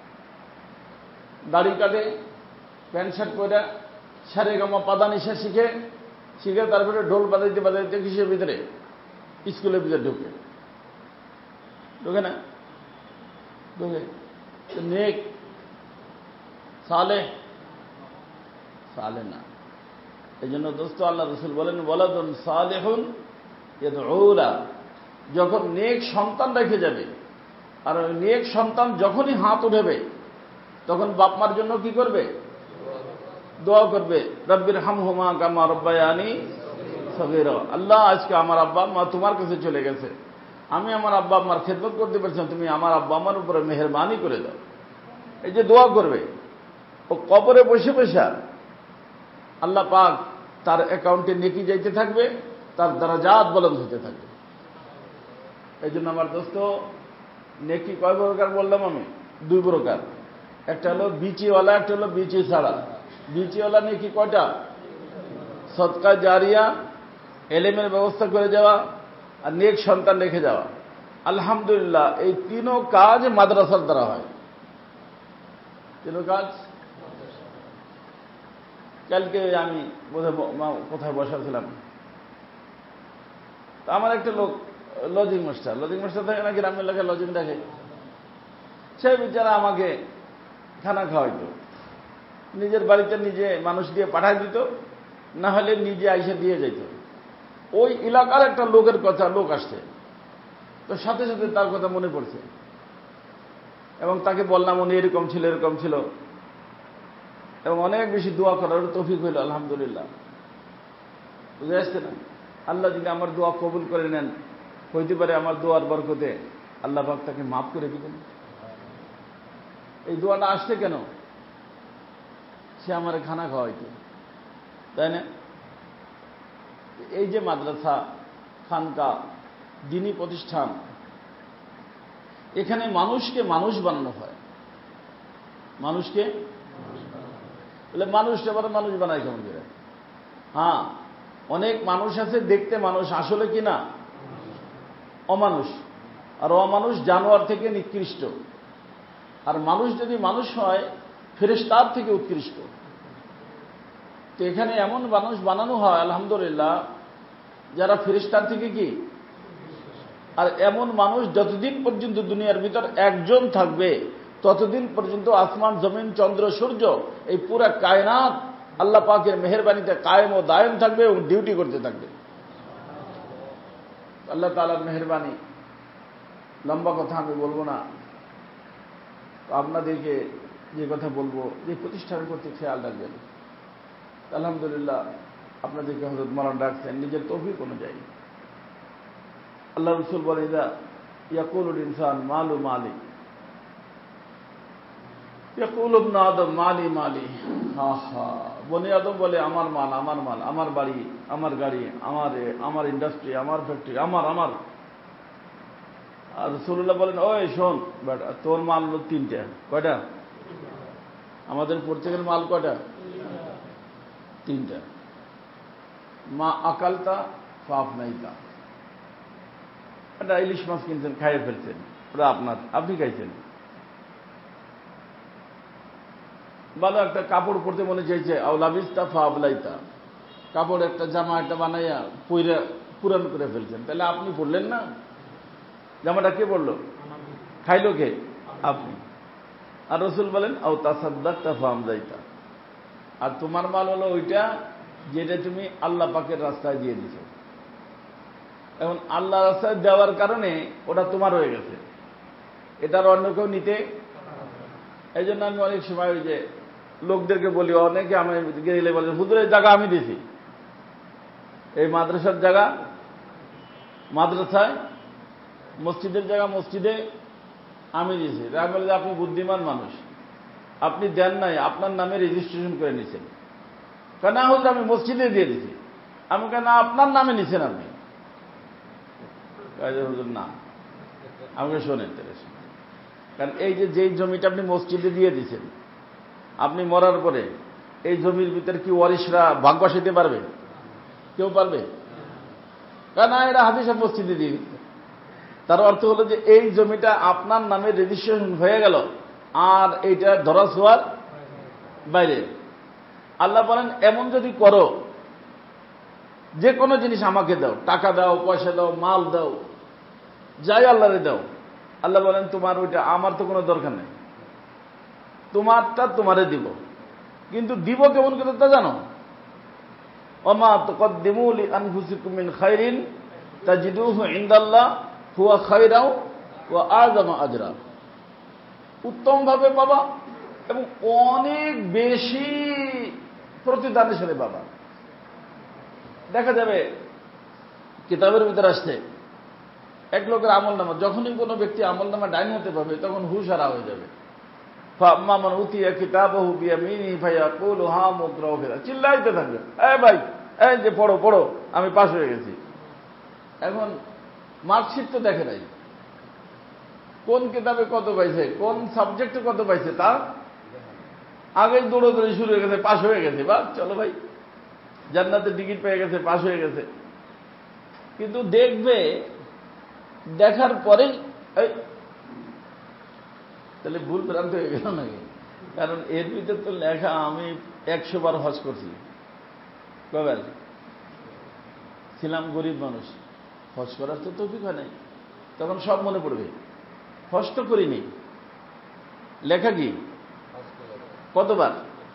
দাড়ি কাটে, প্যান্ট শার্ট পরে, সারে গামা পাদানিশা শিখে শিখে তারপরে ঢোল বাজাইতে বাজাইতে কিসের ভিতরে? স্কুলের ভিতরে ঢুকে ঢুকে না ঢুকে নেক সালে সালে না। এই জন্য দোস্ত, আল্লাহ রসুল বলেন ওয়ালাদুন সালেহুন ইয়াদউলা, যখন নেক সন্তান রেখে যাবে, আর ওই নেক সন্তান যখনই হাত উঠাবে তখন বাপ মার জন্য কি করবে? দোয়া করবে, রব্বির হামহুমা কামা রব্বায়ানি সগীরা। আল্লাহ, আজকে আমার আব্বা আম্মা তোমার কাছে চলে গেছে, আমি আমার আব্বা আম্মার খেদমত করতে পারছিলাম, তুমি আমার আব্বা আম্মার উপরে মেহেরবানি করে দাও। এই যে দোয়া করবে, ও কবরে বসে বসে আল্লাহ পাক তার অ্যাকাউন্টে নেকি যাইতে থাকবে, তার দারাজাত বুলন্দ হতে থাকবে। এই জন্য আমার দোস্ত, নেকি কয় প্রকার বললাম আমি? দুই প্রকার। একটা হলো বিচিওয়ালা, একটা হলো বিচি ছাড়া। বিচিওয়ালা নেকি কয়টা? সদকা জারিয়া, এলেমের ব্যবস্থা করে যাওয়া, আর নেক সন্তান রেখে যাওয়া। আলহামদুলিল্লাহ, এই তিনও কাজ মাদ্রাসার দ্বারা হয়। তিনও কাজ। কালকে আমি বোধহয় কোথায় বসাছিলাম, তা আমার একটা লোক লজিং মাস্টার, লজিং মাস্টার থাকে না, গ্রামের এলাকায় লজিং দেখে, সে বিচারা আমাকে খানা খাওয়াইতো, নিজের বাড়িতে নিজে মানুষ দিয়ে পাঠাই দিত, না হলে নিজে আইসে দিয়ে যেত। ওই এলাকার একটা লোকের কথা, লোক আসছে, তো সাথে সাথে তার কথা মনে পড়ছে, এবং তাকে বললাম উনি এরকম ছিল, এরকম ছিল, এবং অনেক বেশি দোয়া করার তৌফিক হইল। আলহামদুলিল্লাহ, বুঝে আসছে না? আল্লাহ যদি আমার দোয়া কবুল করে নেন, হইতে পারে আমার দোয়ার বরকতে আল্লাহ পাক তাকে মাফ করে দিবেন। এই দোয়াটা আসছে কেন? সে আমার খানা খাওয়াইতো, তাই না? এই যে মাদ্রাসা, খানকা, দ্বীনি প্রতিষ্ঠান, এখানে মানুষকে মানুষ বানানো হয়। মানুষকে বলে মানুষটা আবার মানুষ বানায় কেমন করে? হ্যাঁ, অনেক মানুষ আছে দেখতে মানুষ, আসলে কি না? অমানুষ, আর অমানুষ জানোয়ার থেকে নিকৃষ্ট, আর মানুষ যদি মানুষ হয় ফেরেশতার থেকে উৎকৃষ্ট। তো এখানে এমন মানুষ বানানো হয় আলহামদুলিল্লাহ যারা ফেরেশতার থেকে কি, আর এমন মানুষ যতদিন পর্যন্ত দুনিয়ার ভিতর একজন থাকবে ততদিন পর্যন্ত আসমান জমিন চন্দ্র সূর্য এই পুরা কায়নাত আল্লাহ পাকের মেহেরবানিতে কায়েম ও দায়েম থাকবে এবং ডিউটি করতে থাকবে। আল্লাহ তাআলার মেহেরবানি। লম্বা কথা আমি বলবো না, আপনাদেরকে যে কথা বলবো যে প্রতিষ্ঠানের প্রতি খেয়াল রাখবেন। আলহামদুলিল্লাহ আপনাদেরকে হযরত মাওলানা ডাকছেন নিজের তৌফিক অনুযায়ী। আল্লাহ রাসূল বলেন ইদা ইয়াকুলুল ইনসান মালু মালি, ইয়াকুলু ইবনু আদম মালি মালি। হা হা, বনি আদম বলে আমার মাল আমার মাল, আমার বাড়ি আমার গাড়ি, আমার আমার ইন্ডাস্ট্রি আমার ফ্যাক্টরি আমার আমার। আর রাসূলুল্লাহ বলেন ওই শোন বেটা, তোর মাল হলো তিনটা। কয়টা? আমাদের প্রত্যেকের মাল কয়টা? তিনটা। মা আকালতা ফাফ নাইতা, একটা ইলিশ মাছ কিনছেন খাইয়ে ফেলছেন, ওটা আপনার, আপনি খাইছেন। ভালো একটা কাপড় পরতে মনে চাইছে, আউলাবিস্তা ফাবলাইতা, কাপড় একটা জামা একটা বানাইয়া পইরা পুরান করে ফেলছেন, তাহলে আপনি পরলেন না? জামাটা কে পরলো? খাইলো কে? আপনি। আর রাসূল বলেন আও তাসাদ্দাকতা ফামদাইতা, আর তোমার মাল হলো ওইটা যেটা তুমি আল্লাহ পাকের রাস্তায় দিয়ে দিছো। এখন আল্লাহ রাস্তায় দেওয়ার কারণে ওটা তোমার হয়ে গেছে, এটার অন্য কেউ নিতে। এই জন্য আমি অনেক সময় ওই যে লোকদেরকে বলি, অনেকে আমি গেলে বলে হুজুরের জায়গা আমি দিছি, এই মাদ্রাসার জায়গা মাদ্রাসায়, মসজিদের জায়গা মসজিদে আমি দিয়েছি। আমি বলি আপনি বুদ্ধিমান মানুষ, আপনি দেন নাই, আপনার নামে রেজিস্ট্রেশন করে নিছেন। কেন? হুজুর আমি মসজিদে দিয়ে দিছি। আমি কেন? আপনার নামে নিছেন আপনি। হুজুর না, আমাকে শোনেন, কারণ এই যে যেই জমিটা আপনি মসজিদে দিয়ে দিচ্ছেন, আপনি মরার পরে এই জমির ভিতরে কি ওয়ারিশরা ভাগ বসাইতে পারবে? কেউ পারবে? কারণ এরা হাদিসে মসজিদে দিয়ে দিচ্ছে। তার অর্থ হলো যে এই জমিটা আপনার নামে রেজিস্ট্রেশন হয়ে গেল, আর এইটা ধরা ছোঁয়ার বাইরে। আল্লাহ বলেন এমন যদি করো, যে কোনো জিনিস আমাকে দাও, টাকা দাও, পয়সা দাও, মাল দাও, যাই আল্লাহরে দাও, আল্লাহ বলেন তোমার ওইটা আমার তো কোনো দরকার নেই, তোমারটা তোমারে দিব। কিন্তু দিব কেমন করে তা জানো? ওমা তুকদ্দিমু লিআনফুসিকুম মিন খাইরিন তাজিদুহু ইনদাল্লাহ হুয়া খায়রাও ওয়া আযমা আজরা, উত্তম ভাবে পাবা এবং অনেক বেশি প্রতিদানের সাথে পাবা। দেখা যাবে কিতাবের ভিতরে আসছে এক লোকের আমল নামা, যখনই কোনো ব্যক্তি আমল নামা ডাইন হতে পারবে তখন হুশ হারা হয়ে যাবে। ফাম্মামান উতিয়া কিতাবাহু বিয়ামিনিহি ফায়াকুলু হা মুকরাউ ফিরা, চিল্লাইতে থাকবে, এই ভাই এই যে পড়ো পড়ো, আমি পাস হয়ে গেছি। এখন মার্কশিট তো দেখে নাই, কোন কিতাবে কত পাইছে, কোন সাবজেক্টে কত পাইছে, তা আগেই দৌড়াদৌড়ি শুরু হয়ে গেছে, পাস হয়ে গেছে, বা চলো ভাই জান্নাতের টিকিট পেয়ে গেছে, পাস হয়ে গেছে। কিন্তু দেখবে দেখার পরেই এই তাহলে ভুল ভ্রান্ত হয়ে গেল নাকি? কারণ এর ভিতরে তো লেখা আমি একশো বার হজ করছি, কবার ছিলাম গরিব মানুষ, হজ করার তো তৌফিক হয় নাই, তখন সব মনে পড়বে। হজ তো করিনি, লেখা কি কতবার?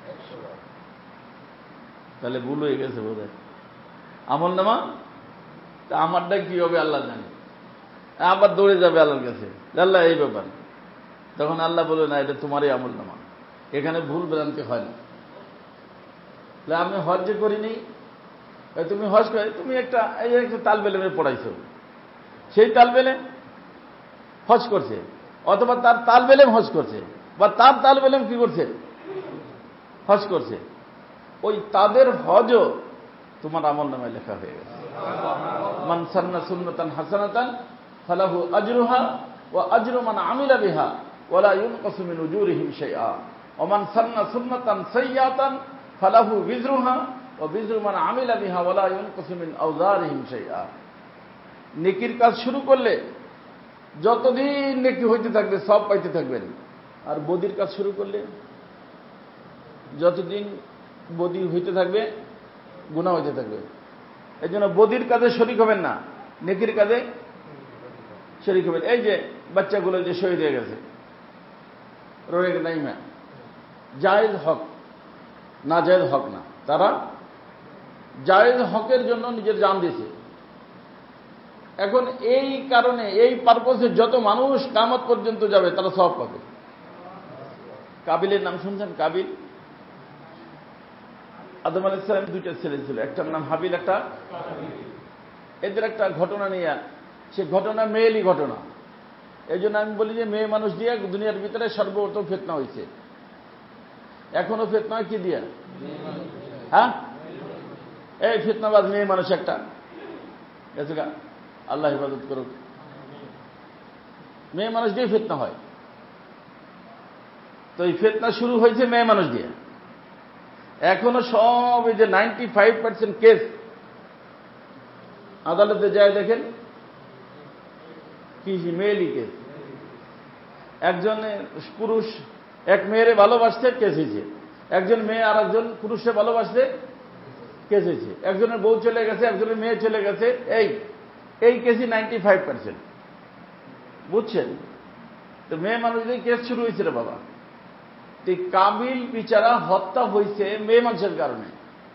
তাহলে ভুল হয়ে গেছে বোধ হয় আমল নামা। তা আমারটা কি হবে আল্লাহ জানে, আবার দৌড়ে যাবে আল্লাহর কাছে, আল্লাহ এই ব্যাপার। তখন আল্লাহ বলে না, এটা তোমারই আমল নামা, এখানে ভুল ভ্রান্তি হয় না। আমি হজ যে করিনি, তুমি হজ করে তুমি একটা এই একটা তালবেলেমে পড়াইছো, সেই তালবেলেম হজ করছে, অথবা তার তালবেলেম হজ করছে, বা তার তালবেলেম কি করছে? হজ করছে। ওই তাদের হজও তোমার আমল নামায় লেখা হয়ে গেছে। মান সান্না সুন্নাতান হাসানাতান ফালাহু আজরুহা ওয়া আজরু মান আমিলা বিহা ওয়া লা ইউনকাসু মিন উজুরিহিম শাইআ ওয়া মান সান্না সুন্নাতান সাইয়্যাতান ফালাহু বিজরুহা ওয়া বিজরু মান আমিলা বিহা ওয়া লা ইউনকাসু মিন আওজারিহিম শাইআ। নেকির কাজ শুরু করলে যতদিন নেকি হইতে থাকবে সব পাইতে থাকবেন, আর বদির কাজ শুরু করলে যতদিন বদি হইতে থাকবে গুনাহ হইতে থাকবে। এই জন্য বদির কাজে শরীক হবেন না, নেকির কাজে শরীক হবেন। এই যে বাচ্চাগুলো যে শহীদ হয়ে গেছে রোগে নাইমা, জায়েজ হক, না জায়েজ হক না, তারা জায়েজ হকের জন্য নিজের জান দিয়েছে। এখন এই কারণে এই পারপোজে যত মানুষ কিয়ামত পর্যন্ত যাবে তারা সওয়াব পাবে। কাবিলের নাম শুনছেন? কাবিল, আদম আলাইহিস সালামের দুইটা ছেলে ছিল, একটার নাম হাবিল, একটা এদের একটা ঘটনা নিয়ে, সে ঘটনা মেয়েলি ঘটনা। এই জন্য আমি বলি যে মেয়ে মানুষ দিয়ে দুনিয়ার ভিতরে সর্বপ্রথম ফিতনা হয়েছে। এখনো ফিতনা কি দিয়া? হ্যাঁ, এই ফিতনাবাজ মেয়ে মানুষ একটা গেছে গা, আল্লাহ হেফাজত করুক। মেয়ে মানুষ দিয়ে ফিতনা হয়, তো এই ফিতনা শুরু হয়েছে মেয়ে মানুষ দিয়ে। এখনো সব এই যে নাইনটি ফাইভ পার্সেন্ট কেস আদালতে যায় দেখেন কি মেয়েলি কেস। একজন পুরুষ এক মেয়েরে ভালোবাসতে কেস হয়েছে, একজন মেয়ে আর একজন পুরুষে ভালোবাসতে কেস হয়েছে, একজনের বউ চলে গেছে, একজনের মেয়ে চলে গেছে। এই এই কেসই নাইনটি ফাইভ পার্সেন্ট, বুঝছেন? তো মেয়ে মানুষদের কেস শুরু হয়েছে রে বাবা। এই কাবিল বিচারা হত্যা হয়েছে মেয়ে মানুষের কারণে।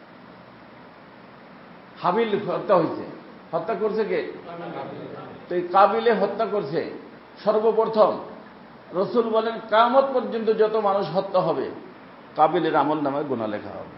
হাবিল হত্যা হয়েছে, হত্যা করছে কে? তো এই কাবিলে হত্যা করছে সর্বপ্রথম। রসুল বলেন কিয়ামত পর্যন্ত যত মানুষ হত্যা হবে কাবিলের আমল নামায় গুনাহ লেখা হবে।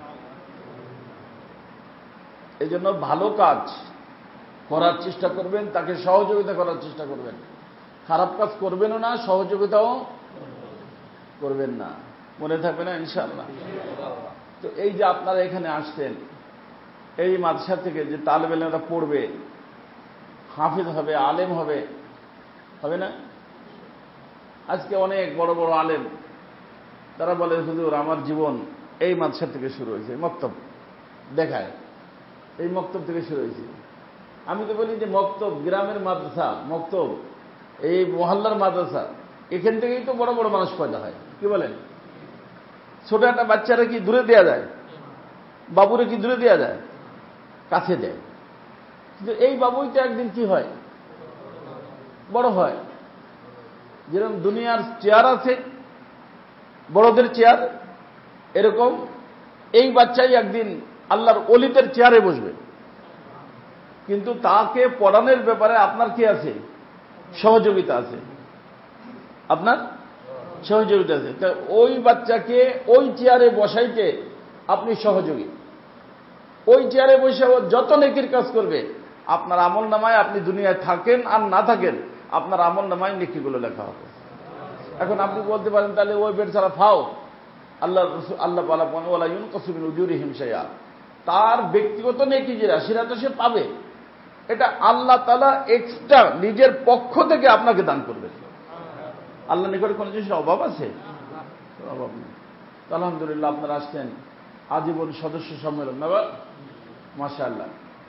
এই জন্য ভালো কাজ করার চেষ্টা করবেন, তাকে সহযোগিতা করার চেষ্টা করবেন। খারাপ কাজ করবেনও না, সহযোগিতাও করবেন না। মনে থাকবে না ইনশাআল্লাহ? তো এই যে আপনারা এখানে আসছেন, এই মাদ্রাসা থেকে যে তালেবে ইলমেরা পড়বে, হাফিজ হবে, আলেম হবে, হবে না? আজকে অনেক বড় বড় আলেম তারা বলে হুজুর আমার জীবন এই মাদ্রাসা থেকে শুরু হয়েছে, মক্তব দেখায় এই মক্তব থেকে শুরু হয়েছে। আমি তো বলি যে মক্তব গ্রামের মাদ্রাসা, মক্তব এই মহল্লার মাদ্রাসা, এখান থেকেই তো বড় বড় মানুষ পয়দা হয়। কি বলেন? ছোট একটা বাচ্চারা কি দূরে দেয়া যায়? বাবুরে কি দূরে দেয়া যায়? কাছে দেয়। কিন্তু এই বাবুই তো একদিন কি হয়? বড় হয়। যেরকম দুনিয়ার চেয়ার আছে, বড়দের চেয়ার, এরকম এই বাচ্চাই একদিন আল্লাহর ওলিদের চেয়ারে বসবে। কিন্তু তাকে পড়ানোর ব্যাপারে আপনার কি আছে? সহযোগিতা আছে, আপনার সহযোগিতা আছে। তা ওই বাচ্চাকে ওই চেয়ারে বসাইতে আপনি সহযোগী। ওই চেয়ারে বসে যত নেকির কাজ করবে আপনার আমল নামায়, আপনি দুনিয়ায় থাকেন আর না থাকেন, আপনার আমল নামায় নেকিগুলো লেখা হবে। এখন আপনি বলতে পারেন তাহলে ওই বেচারা ফাও, আল্লাহ আল্লাহ পালা ওয়ালা ইউনকাসু মিন উজুরিহিম শাইআ, তার ব্যক্তিগত নেকি যেটা সেটা তো সে পাবে, এটা আল্লাহ তাআলা এক্সট্রা নিজের পক্ষ থেকে আপনাকে দান করবে। আল্লাহ নিকটে কোনো জিনিসের অভাব আছে? অভাব নেই। আলহামদুলিল্লাহ আপনারা আসছেন আজীবন সদস্য সম্মেলন না, মাশাআল্লাহ।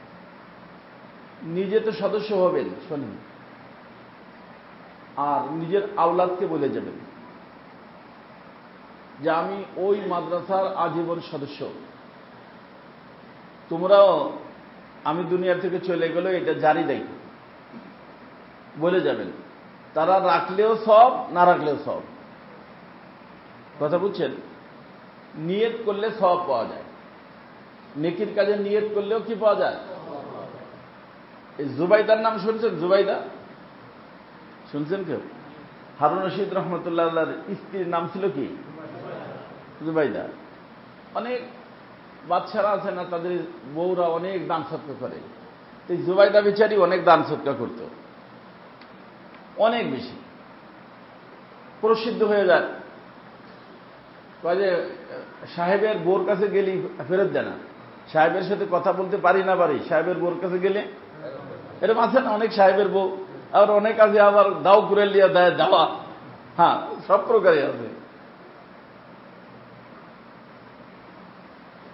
নিজে তো সদস্য হবেন, শোনেন, আর নিজের আওলাদকে বলে যাবেন যে আমি ওই মাদ্রাসার আজীবন সদস্য, তোমরাও আমি দুনিয়া থেকে চলে গেল এটা জারি দেয় বলে যাবেন। তারা রাখলেও সব, না রাখলেও সব। কথা বুঝছেন? নিয়ত করলে সব পাওয়া যায়, নেকির কাজে নিয়ত করলেও কি পাওয়া যায়? এই জুবাইদার নাম শুনছেন? জুবাইদা শুনছেন কেউ? হারুন রশিদ রহমতুল্লাহ আল্লাহর স্ত্রীর নাম ছিল কি? জুবাইদা। অনেক বাচ্চারা আছে না, তাদের বউরা অনেক দান সৎকার করে। এই জুবাইদা বিচারি অনেক দান সৎকার করত, অনেক বেশি প্রসিদ্ধ হয়ে যায়। কাজে সাহেবের বোর কাছে গেলে ফেরত দেয় না, সাহেবের সাথে কথা বলতে পারি না পারি, সাহেবের বোর কাছে গেলে এরকম আছে না অনেক সাহেবের বউ। আর অনেক আছে আবার দাও করে লিয়া দেয় দাওয়া, হ্যাঁ সব প্রকারই আছে।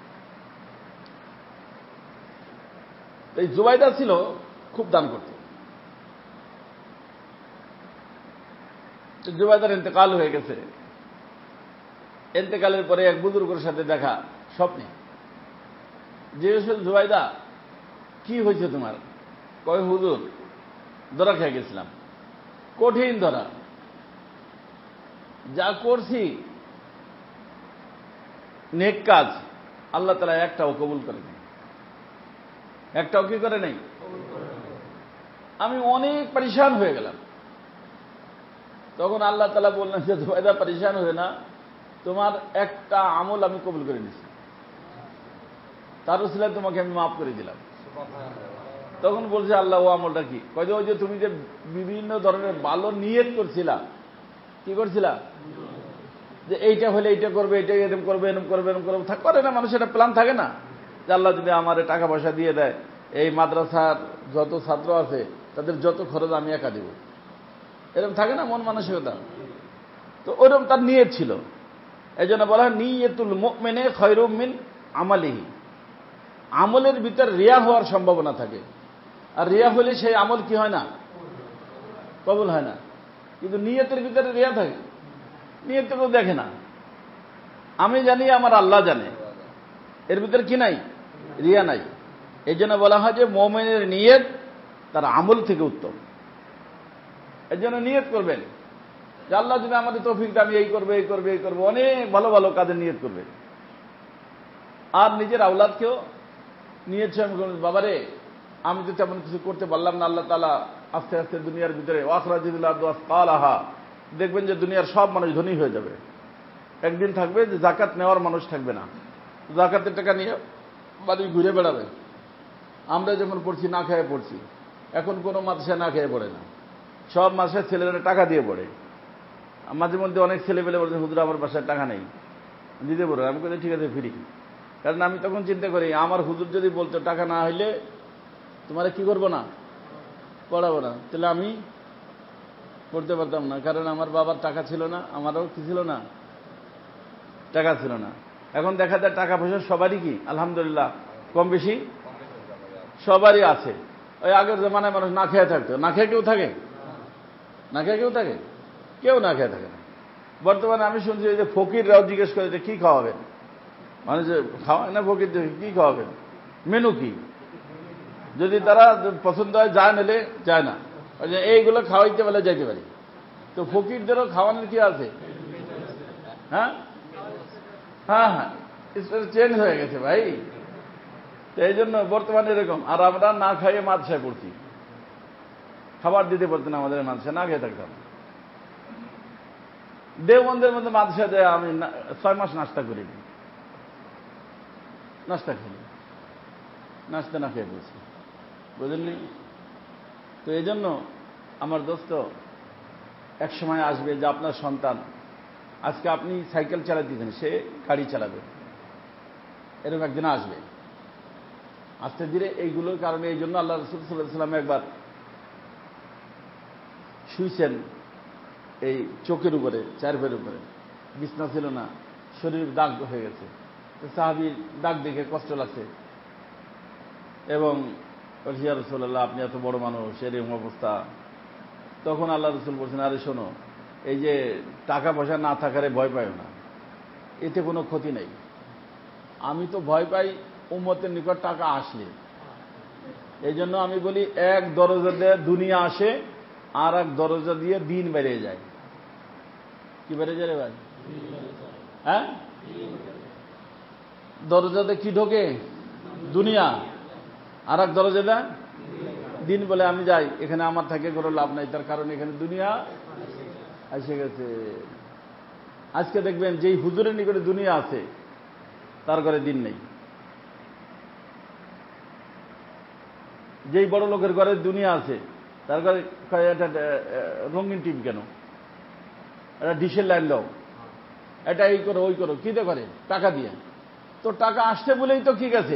এই জুবাইদা ছিল খুব দান করত, জুবাইদার ইন্তেকাল হয়ে গেছে। ইন্তেকালের পরে এক বুজুর্গের সাথে দেখা স্বপ্নে। জিজ্ঞেস করল, জুবাইদা কি হয়েছে তোমার? কয়, হুজুর ধরা খেয়ে গেছিলাম, কঠিন ধরা, যা করছি নেক কাজ আল্লাহ তাআলা একটাও কবুল করে নেই, একটাও কি করে নেই। আমি অনেক পরেশান হয়ে গেলাম। তখন আল্লাহ তাআলা বললেন যে জুবাইদা পরেশান হয়ে না, তোমার একটা আমল আমি কবুল করে নিছি, তার উসিলায় তোমাকে আমি মাফ করে দিলাম। তখন বলছে আল্লাহ, ও আমলটা কি? কয় যে ওই যে তুমি যে বিভিন্ন ধরনের ভালো নিয়ত করছিলা, কি করছিলা, যে এইটা হলে এইটা করবে, এইটা এরকম করবে, এরকম করবে, এরকম করবে, করে না মানুষের একটা প্ল্যান থাকে না, যে আল্লাহ যদি আমার টাকা পয়সা দিয়ে দেয়, এই মাদ্রাসার যত ছাত্র আছে তাদের যত খরচ আমি একা দিব, এরকম থাকে না মন মানসিকতা। তো ওইরকম তার নিয়ত ছিল। এই জন্য বলা হয় নিয়তুল মুমিনে খায়রুম মিন আমালিহি। আমলের ভিতর রিয়া হওয়ার সম্ভাবনা থাকে, আর রিয়া হলে সেই আমল কি হয় না, কবুল হয় না। কিন্তু নিয়তের ভিতরে রিয়া থাকে, নিয়ত কেউ দেখে না, আমি জানি আমার আল্লাহ জানে, এর ভিতরে কি নাই, রিয়া নাই। এই জন্য বলা হয় যে মুমিনের নিয়ত তার আমল থেকে উত্তম। এই জন্য নিয়ত করবেন যে আল্লাহ যদি আমাদের তৌফিক দেয় আমি এই করবো, এই করবো, এই করবো, অনেক ভালো ভালো কাজের নিয়ত করবে। আর নিজের আওলাদকেও নিয়ত করবেন, বাবারে আমি তো তেমন কিছু করতে পারলাম না, আল্লাহ তাআলা আস্তে আস্তে দুনিয়ার ভিতরে ওয়াখরাজিল্লাহা দেখবেন যে দুনিয়ার সব মানুষ ধনী হয়ে যাবে। একদিন থাকবে যে যাকাত নেওয়ার মানুষ থাকবে না, যাকাতের টাকা নিয়ে বাড়ি ঘুরে বেড়াবে। আমরা যখন পড়ছি না খেয়ে পড়ছি, এখন কোনো মাদ্রাসায় না খেয়ে পড়ে না, সব মাসে ছেলেরা টাকা দিয়ে পড়ে। মাঝে মধ্যে অনেক ছেলেপেলে বলছে হুজুর আমার বাসায় টাকা নেই, দিতে পারো। আমি বলি ঠিক আছে ফ্রি। কারণ আমি তখন চিন্তা করি আমার হুজুর যদি বলতো টাকা না হইলে তোমার কি করবো না, পড়াবো না, তাহলে আমি পড়তে পারতাম না। কারণ আমার বাবার টাকা ছিল না, আমারও কি ছিল না, টাকা ছিল না। এখন দেখা যায় টাকা পয়সা সবারই কি আলহামদুলিল্লাহ কম বেশি সবারই আছে। ওই আগের জামানায় মানুষ না খেয়ে থাকতো, না খেয়ে কেউ থাকে, না খেয়ে কেউ থাকে, কেউ না খেয়ে থাকে না। বর্তমানে আমি শুনছি যে ফকিররাও জিজ্ঞেস করে যে কি খাওয়াবেন, মানে যে খাওয়ায় না ফকির, কি খাওয়াবেন, মেনু কি, যদি তারা পছন্দ হয় যায়, নিলে যায় না, এইগুলো খাওয়াইতে বলে যাইতে পারি। তো ফকিরদেরও খাওয়ানোর কি আছে, হ্যাঁ হ্যাঁ হ্যাঁ চেঞ্জ হয়ে গেছে ভাই। তো এই জন্য বর্তমানে এরকম। আর আমরা না খাইয়ে মাদ্রাসায় পড়ছি, খাবার দিতে পারতেন আমাদের মাদ্রাসায়, না খেয়ে থাকতাম। দেওবন্দের মধ্যে মাদ্রাসায় দেয় আমি ছয় মাস নাস্তা করিনি, নাস্তা খাইনি, নাস্তা না খেয়ে পড়ছি, বুঝলেন। তো এই জন্য আমার দোস্ত এক সময় আসবে যে আপনার সন্তান, আজকে আপনি সাইকেল চালাতে দিতেন, সে গাড়ি চালাবে, এরকম একদিন আসবে। আস্তে ধীরে এইগুলোর কারণে এই জন্য আল্লাহ রাসূল সাল্লাল্লাহু আলাইহি ওয়াসাল্লাম একবার শুইছেন এই চোখের উপরে, চারপের উপরে, বিছনা ছিল না, শরীর দাগ হয়ে গেছে। সাহাবীর দাগ দেখে কষ্ট লাগছে এবং ইয়া রাসূলুল্লাহ আপনি এত বড় মানুষ, এরকম অবস্থা। তখন আল্লাহ রাসূল বলছেন, আরে শোনো, এই যে টাকা পয়সা না থাকারে ভয় পাইও না, এতে কোনো ক্ষতি নেই। আমি তো ভয় পাই উম্মতের নিকট টাকা আসলে। এই জন্য আমি বলি এক দরজা দিয়ে দুনিয়া আসে, আর এক দরজা দিয়ে দিন বেড়ে যায়। কি বেড়ে যায় রে ভাই? হ্যাঁ, দরজাতে কি ঢোকে? দুনিয়া। আর এক দরজা দেয় দিন। বলে আমি যাই, এখানে আমার থাকে কোনো লাভ নাই, তার কারণ এখানে দুনিয়া এসে গেছে। আজকে দেখবেন যেই হুজুরের নিকটে দুনিয়া আছে তার ঘরে দিন নেই, যেই বড় লোকের ঘরে দুনিয়া আছে তার ঘরে একটা রঙিন টিভি কেন, একটা ডিশের লাইন দাও, এটা এই করো ওই করো, কি দিয়ে করে? টাকা দিয়ে। তো টাকা আসছে বলেই তো কি গেছে।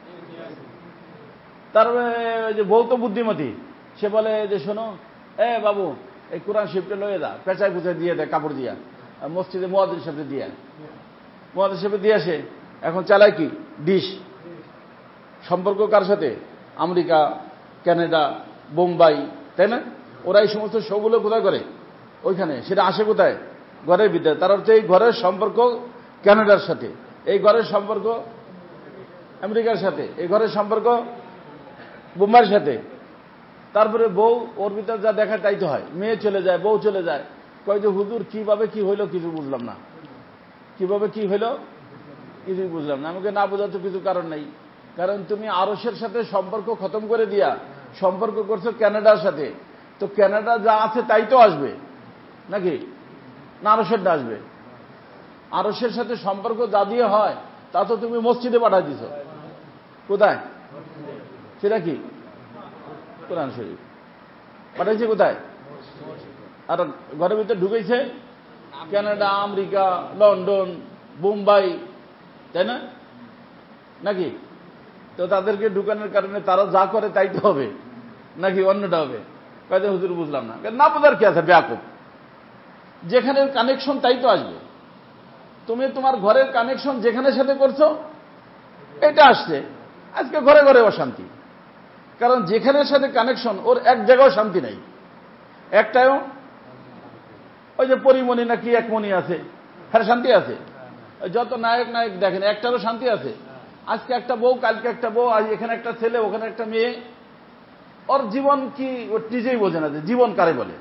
তার যে বউ তো বুদ্ধিমতী, সে বলে যে শোনো এ বাবু, এই কোরআন শিফটে লয়ে যা, পেঁচায় পুচায় দিয়ে দেয় কাপড় দিয়া, মসজিদে মুয়াজ্জিন সাহেবকে দিয়ে, মুয়াজ্জিন সাহেবকে দিয়ে আসে। এখন চালায় কি ডিশ। সম্পর্ক কার সাথে? আমেরিকা, কানাডা, বোম্বাই, তাই না? ওরা এই সমস্ত শোগুলো কোথায় করে? ওইখানে, সেটা আসে কোথায়? ঘরের ভিতরে। তার অর্থ এই ঘরের সম্পর্ক কানাডার সাথে, এই ঘরের সম্পর্ক আমেরিকার সাথে, এই ঘরের সম্পর্ক বোম্বাইয়ের সাথে। তারপরে বউ, ওর ভিতরে যা দেখা তাই তো হয়। মেয়ে চলে যায়, বউ চলে যায়, কয় যে হুজুর কিভাবে কি হইল কিছু বুঝলাম না, কিভাবে কি হইল কিছুই বুঝলাম না। আমাকে না বোঝার তো কিছু কারণ নেই, কারণ তুমি আরশের সাথে সম্পর্ক খতম করে দিয়া সম্পর্ক করছো কানাডার সাথে। তো কানাডা যা আছে তাই তো আসবে নাকি? না আরশেরটা আসবে? আরশের সাথে সম্পর্ক যা দিয়ে হয় তা তো তুমি মসজিদে পাঠাই দিছ। কোথায়? সেটা কি? কোরআন শরীফ পাঠাইছে কোথায়? আর ঘরের ভিতরে ঢুকেছে কানাডা, আমেরিকা, লন্ডন, বোম্বাই, তাই না? নাকি? তো তাদেরকে ঢুকানোর কারণে তারা যা করে তাই তো হবে নাকি অন্যটা হবে? কাজে হুজুর বুঝলাম না। না বোঝার কি আছে? ব্যাপক, যেখানে কানেকশন তাই তো আসবে। তুমি তোমার ঘরের কানেকশন যেখানের সাথে করছো এটা আসছে। আজকে ঘরে ঘরে অশান্তি, কারণ যেখানের সাথে কানেকশন ওর এক জায়গাও শান্তি নাই। একটাও ওই যে পরিমণি নাকি এক মণি আছে, হ্যাঁ শান্তি আছে। যত নায়ক নায়ক দেখেন, একটারও শান্তি আছে? আজকে একটা বউ, কালকে একটা বউ, আজ এখানে একটা ছেলে, ওখানে একটা মেয়ে। ওর জীবন কি ও নিজেই বোঝে না যে জীবন কারে বলে।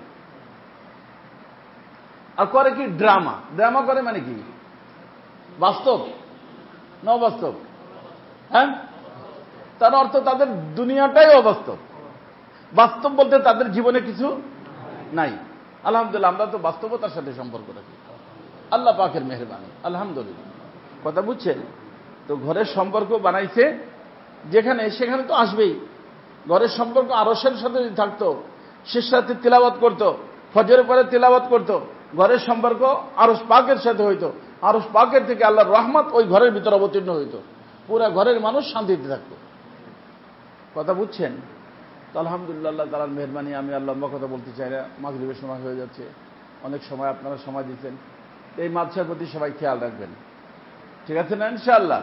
আর করে কি ড্রামা। ড্রামা করে মানে কি? বাস্তব না অবাস্তব? হ্যাঁ, তার অর্থ তাদের দুনিয়াটাই অবাস্তব। বাস্তব বলতে তাদের জীবনে কিছু নাই। আলহামদুলিল্লাহ, আমরা তো বাস্তবতার সাথে সম্পর্ক রাখি, আল্লাহ পাকের মেহরবানি, আলহামদুলিল্লাহ। কথা বুঝছেন? তো ঘরের সম্পর্ক বানাইছে যেখানে, সেখানে তো আসবেই। ঘরের সম্পর্ক আরশের সাথে থাকতো, শেষ রাতে তিলাওয়াত করতো, ফজরের পরে তিলাওয়াত করতো, ঘরের সম্পর্ক আরশ পাকের সাথে হইতো। আরশ পাকের থেকে আল্লাহর রহমত ওই ঘরের ভিতর অবতীর্ণ হইতো, পুরা ঘরের মানুষ শান্তিতে থাকতো। কথা বুঝছেন? তো আলহামদুলিল্লাহ, আল্লাহ তাআলার মেহরবানি। আমি আর লম্বা কথা বলতে চাই না, মাগরিবের সময় হয়ে যাচ্ছে। অনেক সময় আপনারা সময় দিচ্ছেন, এই মাদ্রাসার প্রতি সবাই খেয়াল রাখবেন, ঠিক আছে না? ইনশাআল্লাহ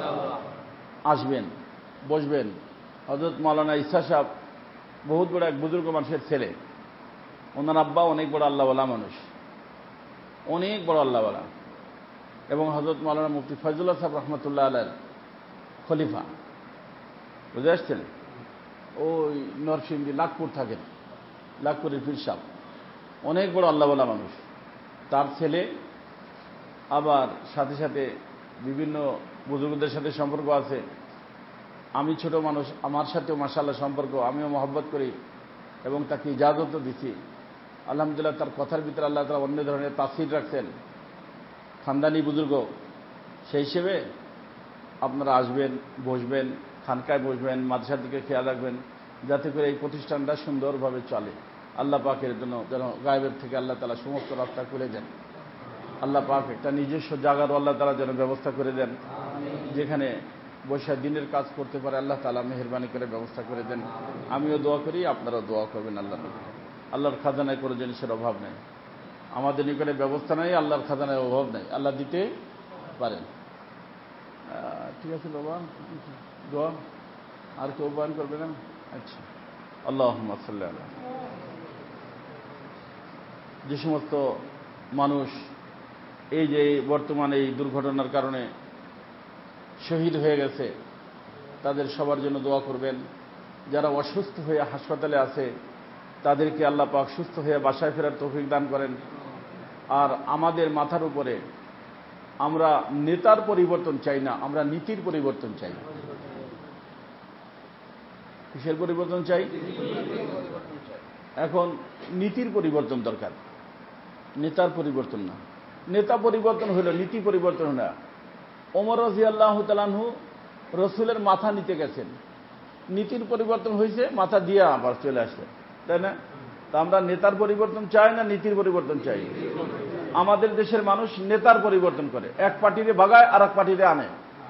আসবেন, বসবেন। হযরত মাওলানা ঈসা সাহেব বহুত বড় এক বুজুর্গ মানুষের ছেলে। ওনার আব্বা অনেক বড় আল্লাহওয়ালা মানুষ, অনেক বড় আল্লাহওয়ালা, এবং হযরত মাওলানা মুফতি ফয়জুল্লাহ সাহেব রহমতুল্লাহ আলাইহির খলিফা। বুঝে আসছেন? ওই নরসিংদী লাখপুর থাকেন, লাখপুরের পীর সাহেব, অনেক বড় আল্লাহওয়ালা মানুষ। তার ছেলে আবার সাথে সাথে বিভিন্ন বুজুর্গদের সাথে সম্পর্ক আছে। আমি ছোট মানুষ, আমার সাথেও মাশাআল্লাহ সম্পর্ক, আমিও মহব্বত করি এবং তাকে ইজাজতও দিছি। আলহামদুলিল্লাহ, তার কথার ভিতরে আল্লাহ তাআলা অন্য ধরনের তাসির রাখছেন, খানদানি বুজুর্গ। সেই হিসেবে আপনারা আসবেন, বসবেন, খানকায় বসবেন, মাদ্রাসার দিকে খেয়াল রাখবেন, যাতে করে এই প্রতিষ্ঠানটা সুন্দরভাবে চলে। আল্লাহ পাকের জন্য যেন গায়েবের থেকে আল্লাহ তাআলা সমস্ত রাস্তা খুলে দেন। আল্লাহ পাক একটা নিজস্ব জায়গারও আল্লাহ তাআলা যেন ব্যবস্থা করে দেন, যেখানে বসে দিনের কাজ করতে পারে। আল্লাহ তাআলা মেহেরবানি করে ব্যবস্থা করে দেন। আমিও দোয়া করি, আপনারাও দোয়া করবেন। আল্লাহ আল্লাহর খাজানায় কোনো জিনিসের অভাব নেই, আমাদের নিকটে ব্যবস্থা নেই, আল্লাহর খাজানায় অভাব নেই, আল্লাহ দিতে পারেন। ঠিক আছে বাবা, দোয়া আর কেউ বয়ান করবে না? আচ্ছা, আল্লাহুম্মা সাল্লি আলা। যে সমস্ত মানুষ এই যে বর্তমানে এই দুর্ঘটনার কারণে শহীদ হয়ে গেছে, তাদের সবার জন্য দোয়া করবেন। যারা অসুস্থ হয়ে হাসপাতালে আছে, তাদেরকে আল্লাহ পাক সুস্থ হয়ে বাসায় ফেরার তৌফিক দান করেন। আর আমাদের মাথার উপরে আমরা নেতার পরিবর্তন চাই না, আমরা নীতির পরিবর্তন চাই। কিসের পরিবর্তন চাই? এখন নীতির পরিবর্তন দরকার, নেতার পরিবর্তন না। নেতা পরিবর্তন হইল, নীতি পরিবর্তন না। ওমর রাদিয়াল্লাহু তাআলা আনহু রসুলের মাথা নিতে গেছেন, নীতির পরিবর্তন হয়েছে, মাথা দিয়ে আবার চলে আসছে, তাই না? তা আমরা নেতার পরিবর্তন চাই না নীতির পরিবর্তন চাই? আমাদের দেশের মানুষ নেতার পরিবর্তন করে, এক পার্টিতে ভাগায় আর এক পার্টিতে আনে,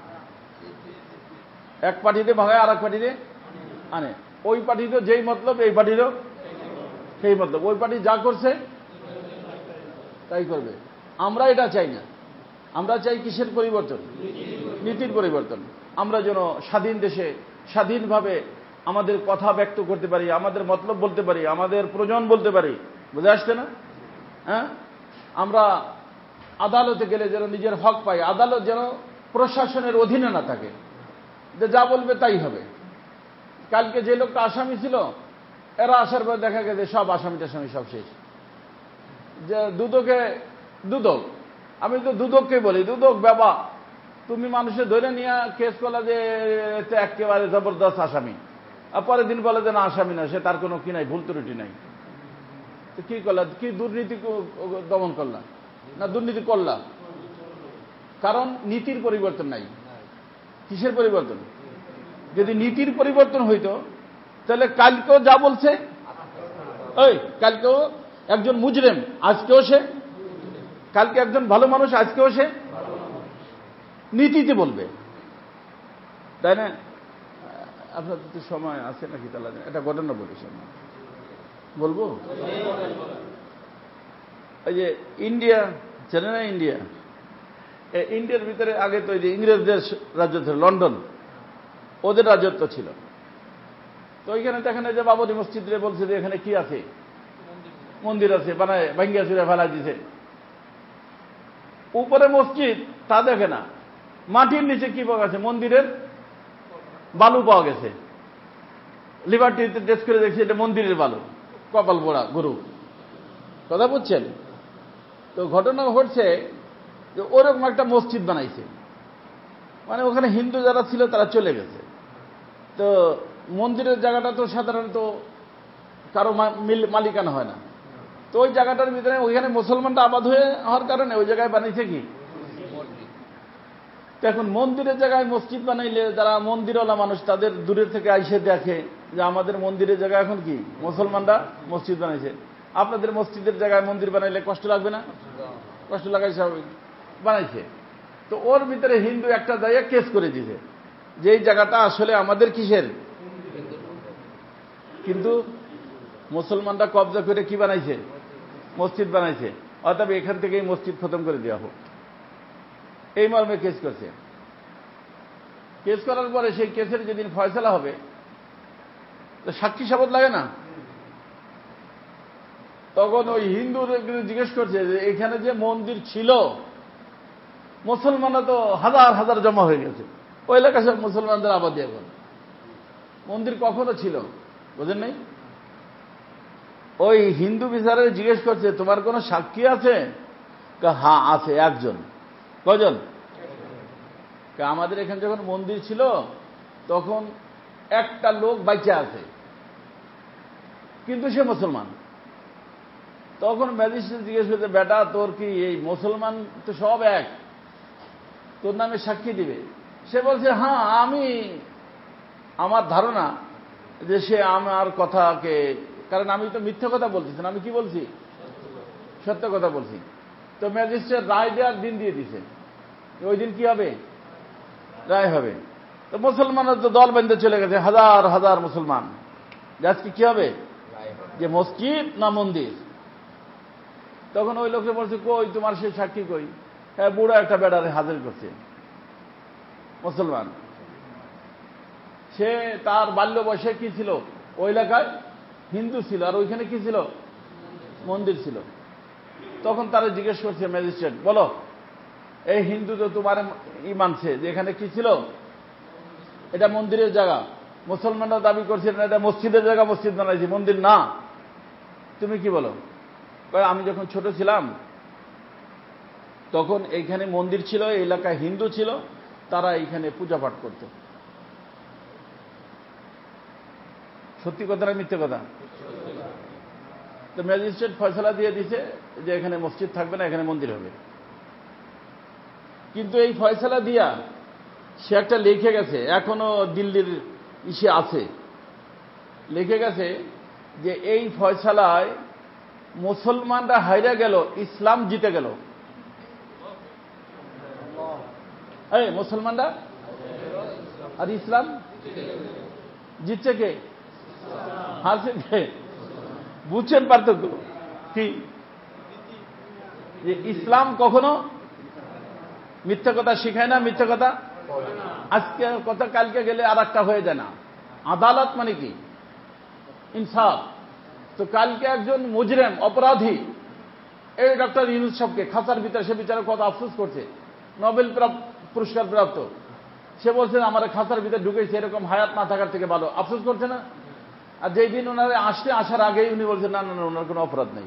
এক পার্টিতে ভাগায় আর এক পার্টিতে আনে। ওই পার্টিতে যেই মতলব, এই পার্টিরও সেই মতলব। ওই পার্টি যা করছে তাই করবে। আমরা এটা চাই না, আমরা চাই কিসের পরিবর্তন? নীতির পরিবর্তন। আমরা যেন স্বাধীন দেশে স্বাধীনভাবে আমাদের কথা ব্যক্ত করতে পারি, আমাদের মতলব বলতে পারি, আমাদের প্রয়োজন বলতে পারি। বুঝে আসছে না? হ্যাঁ, আমরা আদালতে গেলে যেন নিজের হক পাই, আদালত যেন প্রশাসনের অধীনে না থাকে, যে যা বলবে তাই হবে। কালকে যে লোকটা আসামি ছিল, এরা আসার পর দেখা গেছে সব আসামি টাসামি সব শেষ। যে দুদকে, দুদক, আমি তো দুদককে বলি, দুদক বাবা, তুমি মানুষের ধরে নিয়ে কেস করলা যে একেবারে জবরদস্ত আসামি, আর পরের দিন বলে যে না আসামি না, সে তার কোনো কি নাই, ভুল ত্রুটি নাই। তো কি করলা? কি দুর্নীতি দমন করলা না দুর্নীতি করলা? কারণ নীতির পরিবর্তন নাই। কিসের পরিবর্তন? যদি নীতির পরিবর্তন হইতো তাহলে কালকেও যা বলছে, ওই কালকেও একজন মুজরিম আজকেও সে, কালকে একজন ভালো মানুষ আজকেও সে নীতিতে বলবে, তাই না? আপনাদের তো সময় আছে নাকি? তাহলে একটা ঘটনা বলি, সময় বলবো। এই যে ইন্ডিয়া, চেনে না ইন্ডিয়া? ইন্ডিয়ার ভিতরে আগে তো এই যে ইংরেজদের রাজ্য ছিল, লন্ডন ওদের রাজত্ব ছিল। তো ওইখানে দেখেন যে বাবরি মসজিদে বলছে যে এখানে কি আছে, মন্দির আছে, বানায় ভাঙ্গিয়া চুরে ফেলা দিছে। উপরে মসজিদ তা দেখে না, মাটির নিচে কি পাওয়া গেছে? মন্দিরের বালু পাওয়া গেছে। লিবার্টিতে টেস্ট করে দেখছি এটা মন্দিরের বালু, কপাল পোড়া গুরু। কথা বুঝছেন? তো ঘটনা ঘটছে যে ওরকম একটা মসজিদ বানাইছে, মানে ওখানে হিন্দু যারা ছিল তারা চলে গেছে। তো মন্দিরের জায়গাটা তো সাধারণত কারো মালিকানা হয় না, তো ওই জায়গাটার ভিতরে ওইখানে মুসলমানটা আবাদ হয়ে হওয়ার কারণে ওই জায়গায় বানাইছে কি? তো এখন মন্দিরের জায়গায় মসজিদ বানাইলে যারা মন্দিরওয়ালা মানুষ তাদের দূরের থেকে আইসে দেখে যে আমাদের মন্দিরের জায়গায় এখন কি মুসলমানরা মসজিদ বানাইছে, আপনাদের মসজিদের জায়গায় মন্দির বানাইলে কষ্ট লাগবে না? কষ্ট লাগাই স্বাভাবিক, বানাইছে। তো ওর ভিতরে হিন্দু একটা জায়গায় কেস করে দিয়েছে যে এই জায়গাটা আসলে আমাদের কিসের, কিন্তু মুসলমানরা কবজা করে কি বানাইছে? মসজিদ বানাইছে। অতএব এখান থেকে এই মসজিদ খতম করে দেওয়া হোক, এই মর্মে কেস করছে। কেস করার পরে সেই কেসের যেদিন ফয়সালা হবে তো সাক্ষী শপথ লাগে না, তখন ওই হিন্দুর জিজ্ঞেস করছে যে এখানে যে মন্দির ছিল মুসলমানরা তো হাজার হাজার জমা হয়ে গেছে, ওই এলাকা সব মুসলমানদের আবাদি। এখন মন্দির কখনো ছিল, বোঝেন নাই? ওই হিন্দু বিচারে জিজ্ঞেস করছে তোমার কোনো সাক্ষী আছে? হ্যাঁ আছে, একজন। কজন? আমাদের এখানে যখন মন্দির ছিল তখন একটা লোক বাইচা আছে, কিন্তু সে মুসলমান। তখন ম্যাজিস্ট্রেট জিজ্ঞেস করছে বেটা তোর কি এই মুসলমান তো সব এক, তোর নামে সাক্ষী দিবে? সে বলছে হ্যাঁ আমি, আমার ধারণা যে সে আমার কথাকে, কারণ আমি তো মিথ্যা কথা বলতেছি না, আমি কি বলছি? সত্য কথা বলছি। তো ম্যাজিস্ট্রেট রায় দেওয়ার দিন দিয়ে দিছে, ওই দিন কি হবে? রায় হবে। তো মুসলমানরা তো দল বেঁধে চলে গেছে, হাজার হাজার মুসলমান। আজকে কি হবে? যে মসজিদ না মন্দির? তখন ওই লোককে বলছে কই তোমার সেই সাক্ষী কই? হ্যাঁ বুড়া একটা বেড়ারে হাজির করছে, মুসলমান। সে তার বাল্য বয়সে কি ছিল? ওই এলাকায় হিন্দু ছিল, আর ওইখানে কি ছিল? মন্দির ছিল। তখন তারা জিজ্ঞেস করছে ম্যাজিস্ট্রেট, বলো এই হিন্দু তো তোমার ই মানছে যে এখানে কি ছিল? এটা মন্দিরের জায়গা। মুসলমানরা দাবি করছিলেন এটা মসজিদের জায়গা, মসজিদ বানাইছি, মন্দির না। তুমি কি বলো? আমি যখন ছোট ছিলাম তখন এইখানে মন্দির ছিল, এই এলাকায় হিন্দু ছিল, তারা এইখানে পূজা পাঠ করত। সত্যি কথা না মিথ্যে কথা? তো ম্যাজিস্ট্রেট ফয়সালা দিয়ে দিছে যে এখানে মসজিদ থাকবে না, এখানে মন্দির হবে। কিন্তু এই ফয়সালা দিয়া সে একটা লিখে গেছে, এখনো দিল্লির ইসে আছে, লিখে গেছে যে এই ফয়সালায় মুসলমানরা হাইরা গেল, ইসলাম জিতে গেল। এই মুসলমানরা আর ইসলাম জিতছে কে? হারছে কে? বুঝছেন পার্থক্য কি? যে ইসলাম কখনো মিথ্যা কথা শিখায় না, মিথ্যা কথা আজকে কথা কালকে গেলে আর একটা হয়ে যায় না। আদালত মানে কি? ইনসাফ। তো কালকে একজন মুজরিম অপরাধী এই ডক্টর ইউনূস সাহেবকে খাঁচার ভিতরে সে বিচারে কত আফসোস করছে, নোবেল পুরস্কার প্রাপ্ত, সে বলছেন আমার খাঁচার ভিতরে ঢুকেছে, এরকম হায়াত না থাকার থেকে ভালো, আফসোস করছে না? আর যেই দিন ওনারা আসতে আসার আগেই উনি বলছেন না না না ওনার কোনো অপরাধ নেই।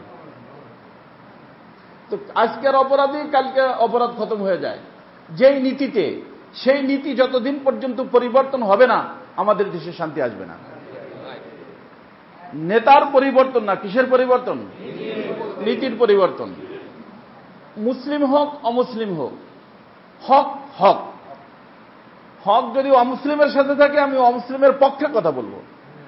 তো আজকের অপরাধী কালকে অপরাধ খতম হয়ে যায়। যেই নীতিতে, সেই নীতি যতদিন পর্যন্ত পরিবর্তন হবে না আমাদের দেশে শান্তি আসবে না। নেতার পরিবর্তন না, কিসের পরিবর্তন? নীতির পরিবর্তন। মুসলিম হোক অমুসলিম হোক, হক হক। হক যদি অমুসলিমের সাথে থাকে আমি অমুসলিমের পক্ষে কথা বলবো।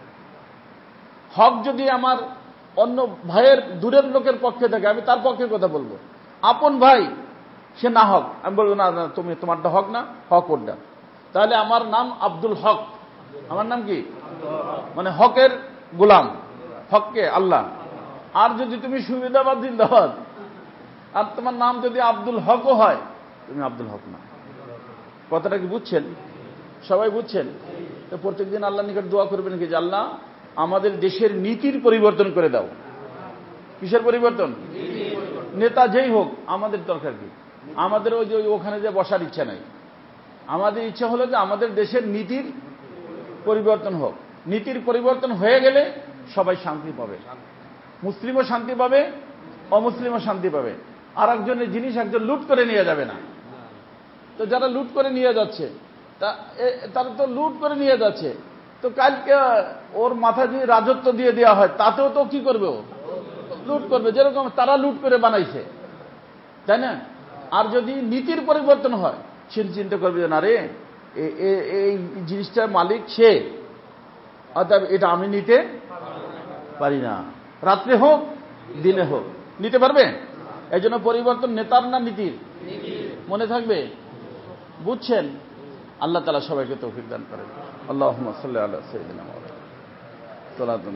হক যদি আমার অন্য ভাইয়ের দূরের লোকের পক্ষে থাকে আমি তার পক্ষে কথা বলবো। আপন ভাই সে না হক, আমি বলবো না না তুমি তোমারটা হক না, হক ওরটা। তাহলে আমার নাম আব্দুল হক, আমার নাম কি? মানে হকের গোলাম, হককে আল্লাহ। আর যদি তুমি সুবিধাবাদ জিন্দাবাদ, আর তোমার নাম যদি আব্দুল হকও হয়, তুমি আব্দুল হক না। কথাটা কি বুঝছেন? সবাই বুঝছেন? তো প্রত্যেকদিন আল্লাহর নিকট দোয়া করবেন কি যে আল্লাহ আমাদের দেশের নীতির পরিবর্তন করে দাও। কিসের পরিবর্তন? নেতা যেই হোক আমাদের দরকার কি? আমাদের ওই যে ওখানে যে বসার ইচ্ছা নাই। আমাদের ইচ্ছা হলো যে আমাদের দেশের নীতির পরিবর্তন হোক। নীতির পরিবর্তন হয়ে গেলে সবাই শান্তি পাবে, মুসলিমও শান্তি পাবে, অমুসলিমও শান্তি পাবে। আর একজনের জিনিস একজন লুট করে নিয়ে যাবে না। তো যারা লুট করে নিয়ে যাচ্ছে তারা তো লুট করে নিয়ে যাচ্ছে, তো কালকে ওর মাথায় যদি রাজত্ব দিয়ে দেওয়া হয় তাতেও তো কি করবে? ও লুট করবে, যেরকম তারা লুট করে বানাইছে, তাই না? আর যদি নীতির পরিবর্তন হয় সে চিন্তা করবে যে না রে এই জিনিসটার মালিক সে, অর্থাৎ এটা আমি নিতে পারি না, রাত্রে হোক দিনে হোক নিতে পারবে। এই জন্য পরিবর্তন নেতার না নীতির? মনে থাকবে, বুঝছেন? আল্লাহ তাআলা সবাইকে তৌফিক দান করেন। আল্লাহুম্মা সাল্লি আলা সাইয়্যিদিনা মুহাম্মাদ সালাতান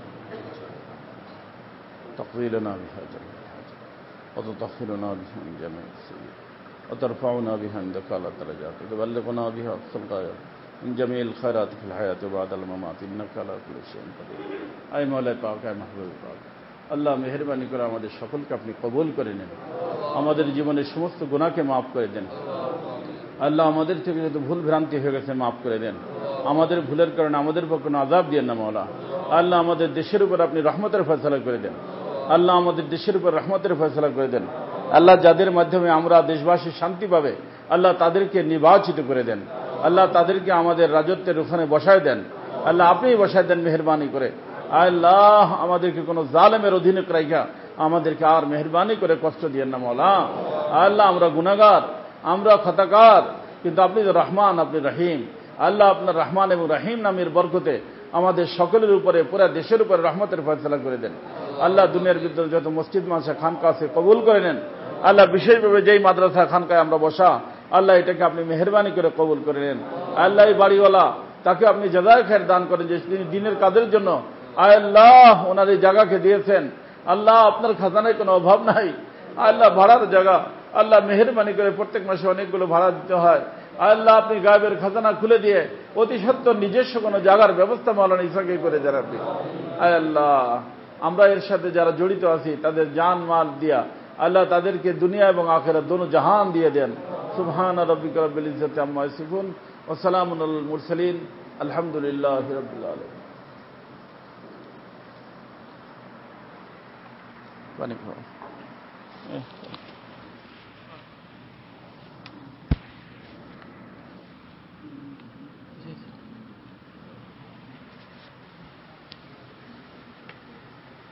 তাকফিরুনা বিহা ওয়া তুতাহহিরুনা বিহা মিন জামি'is সাইয়্যাত ওয়া তারফাউনা বিহা ইনদাকা আলা দারাজাত ওয়া তুবাল্লিগুনা বিহা আহসানাল গায়াত মিন জামি'িল খায়রাতি ফিল হায়াতি ওয়া বা'দাল মামাতি ইন্নাকা আলা কুল্লি শাইইন কাদির। আয় মাওলা পাক, আয় মাহবুব পাক, আল্লাহ মেহেরবানি করে আমাদের সকলকে আপনি কবুল করে নেন। আমাদের জীবনের সমস্ত গুনাহকে মাফ করে দেন। আল্লাহ আমাদের থেকে যত ভুল ভ্রান্তি হয়ে গেছে মাফ করে দেন। আমাদের ভুলের কারণে আমাদের উপর কোনো আযাব দিয়েন না মাওলা। আল্লাহ আমাদের দেশের উপর আপনি রহমতের ফয়সালা করে দেন। আল্লাহ আমাদের দেশের উপর রহমতের ফয়সালা করে দেন। আল্লাহ যাদের মাধ্যমে আমরা দেশবাসী শান্তি পাবে আল্লাহ তাদেরকে নির্বাচিত করে দেন। আল্লাহ তাদেরকে আমাদের রাজত্বের ওখানে বসায় দেন। আল্লাহ আপনি বসায় দেন মেহেরবানি করে। আল্লাহ আমাদেরকে কোনো জালেমের অধীনে রাখা আমাদেরকে আর মেহেরবানি করে কষ্ট দিয়েন না মাওলা। আল্লাহ আমরা গুনাহগার, আমরা খতাকার, কিন্তু আপনি তো রহমান, আপনি রহিম। আল্লাহ আপনার রহমান এবং রহিম নামের বরকতে আমাদের সকলের উপরে, পুরো দেশের উপরে রহমতের ফয়সালা করে দেন। আল্লাহ দুনিয়ার ভিতরে যত মসজিদ মাদ্রাসা খানকা আছে কবুল করে নেন। আল্লাহ বিশেষভাবে যেই মাদ্রাসা খানকায় আমরা বসা আল্লাহ এটাকে আপনি মেহেরবানি করে কবুল করে নেন। আল্লাহ এই বাড়িওয়ালা তাকে আপনি জাযায়ে খায়ের দান করেন যে তিনি দ্বীনের কাজের জন্য আল্লাহ ওনার এই জায়গাকে দিয়েছেন। আল্লাহ আপনার খাজানায় কোনো অভাব নাই। আল্লাহ ভাড়ার জায়গা, আল্লাহ মেহেরবানি করে প্রত্যেক মাসে অনেকগুলো ভাড়া দিতে হয়। আল্লাহ আপনি গায়েবের খাজানা খুলে দিয়ে অতি সত্ত্বর নিজস্ব কোনো জায়গার ব্যবস্থা মাওলানা ইসাকে করে যারা আপনি আল্লাহ আমরা এর সাথে যারা জড়িত আছি তাদের জান মাল দিয়া আল্লাহ তাদেরকে দুনিয়া এবং আখিরাত দোনো জাহান দিয়ে দেন। সুবহান রাব্বিকা রাব্বিল ইজ্জাতি আম্মা ইয়াসিফুন ওয়া সালামুন আলাল মুরসালিন আলহামদুলিল্লাহি রাব্বিল আলামিন। পানি খাও।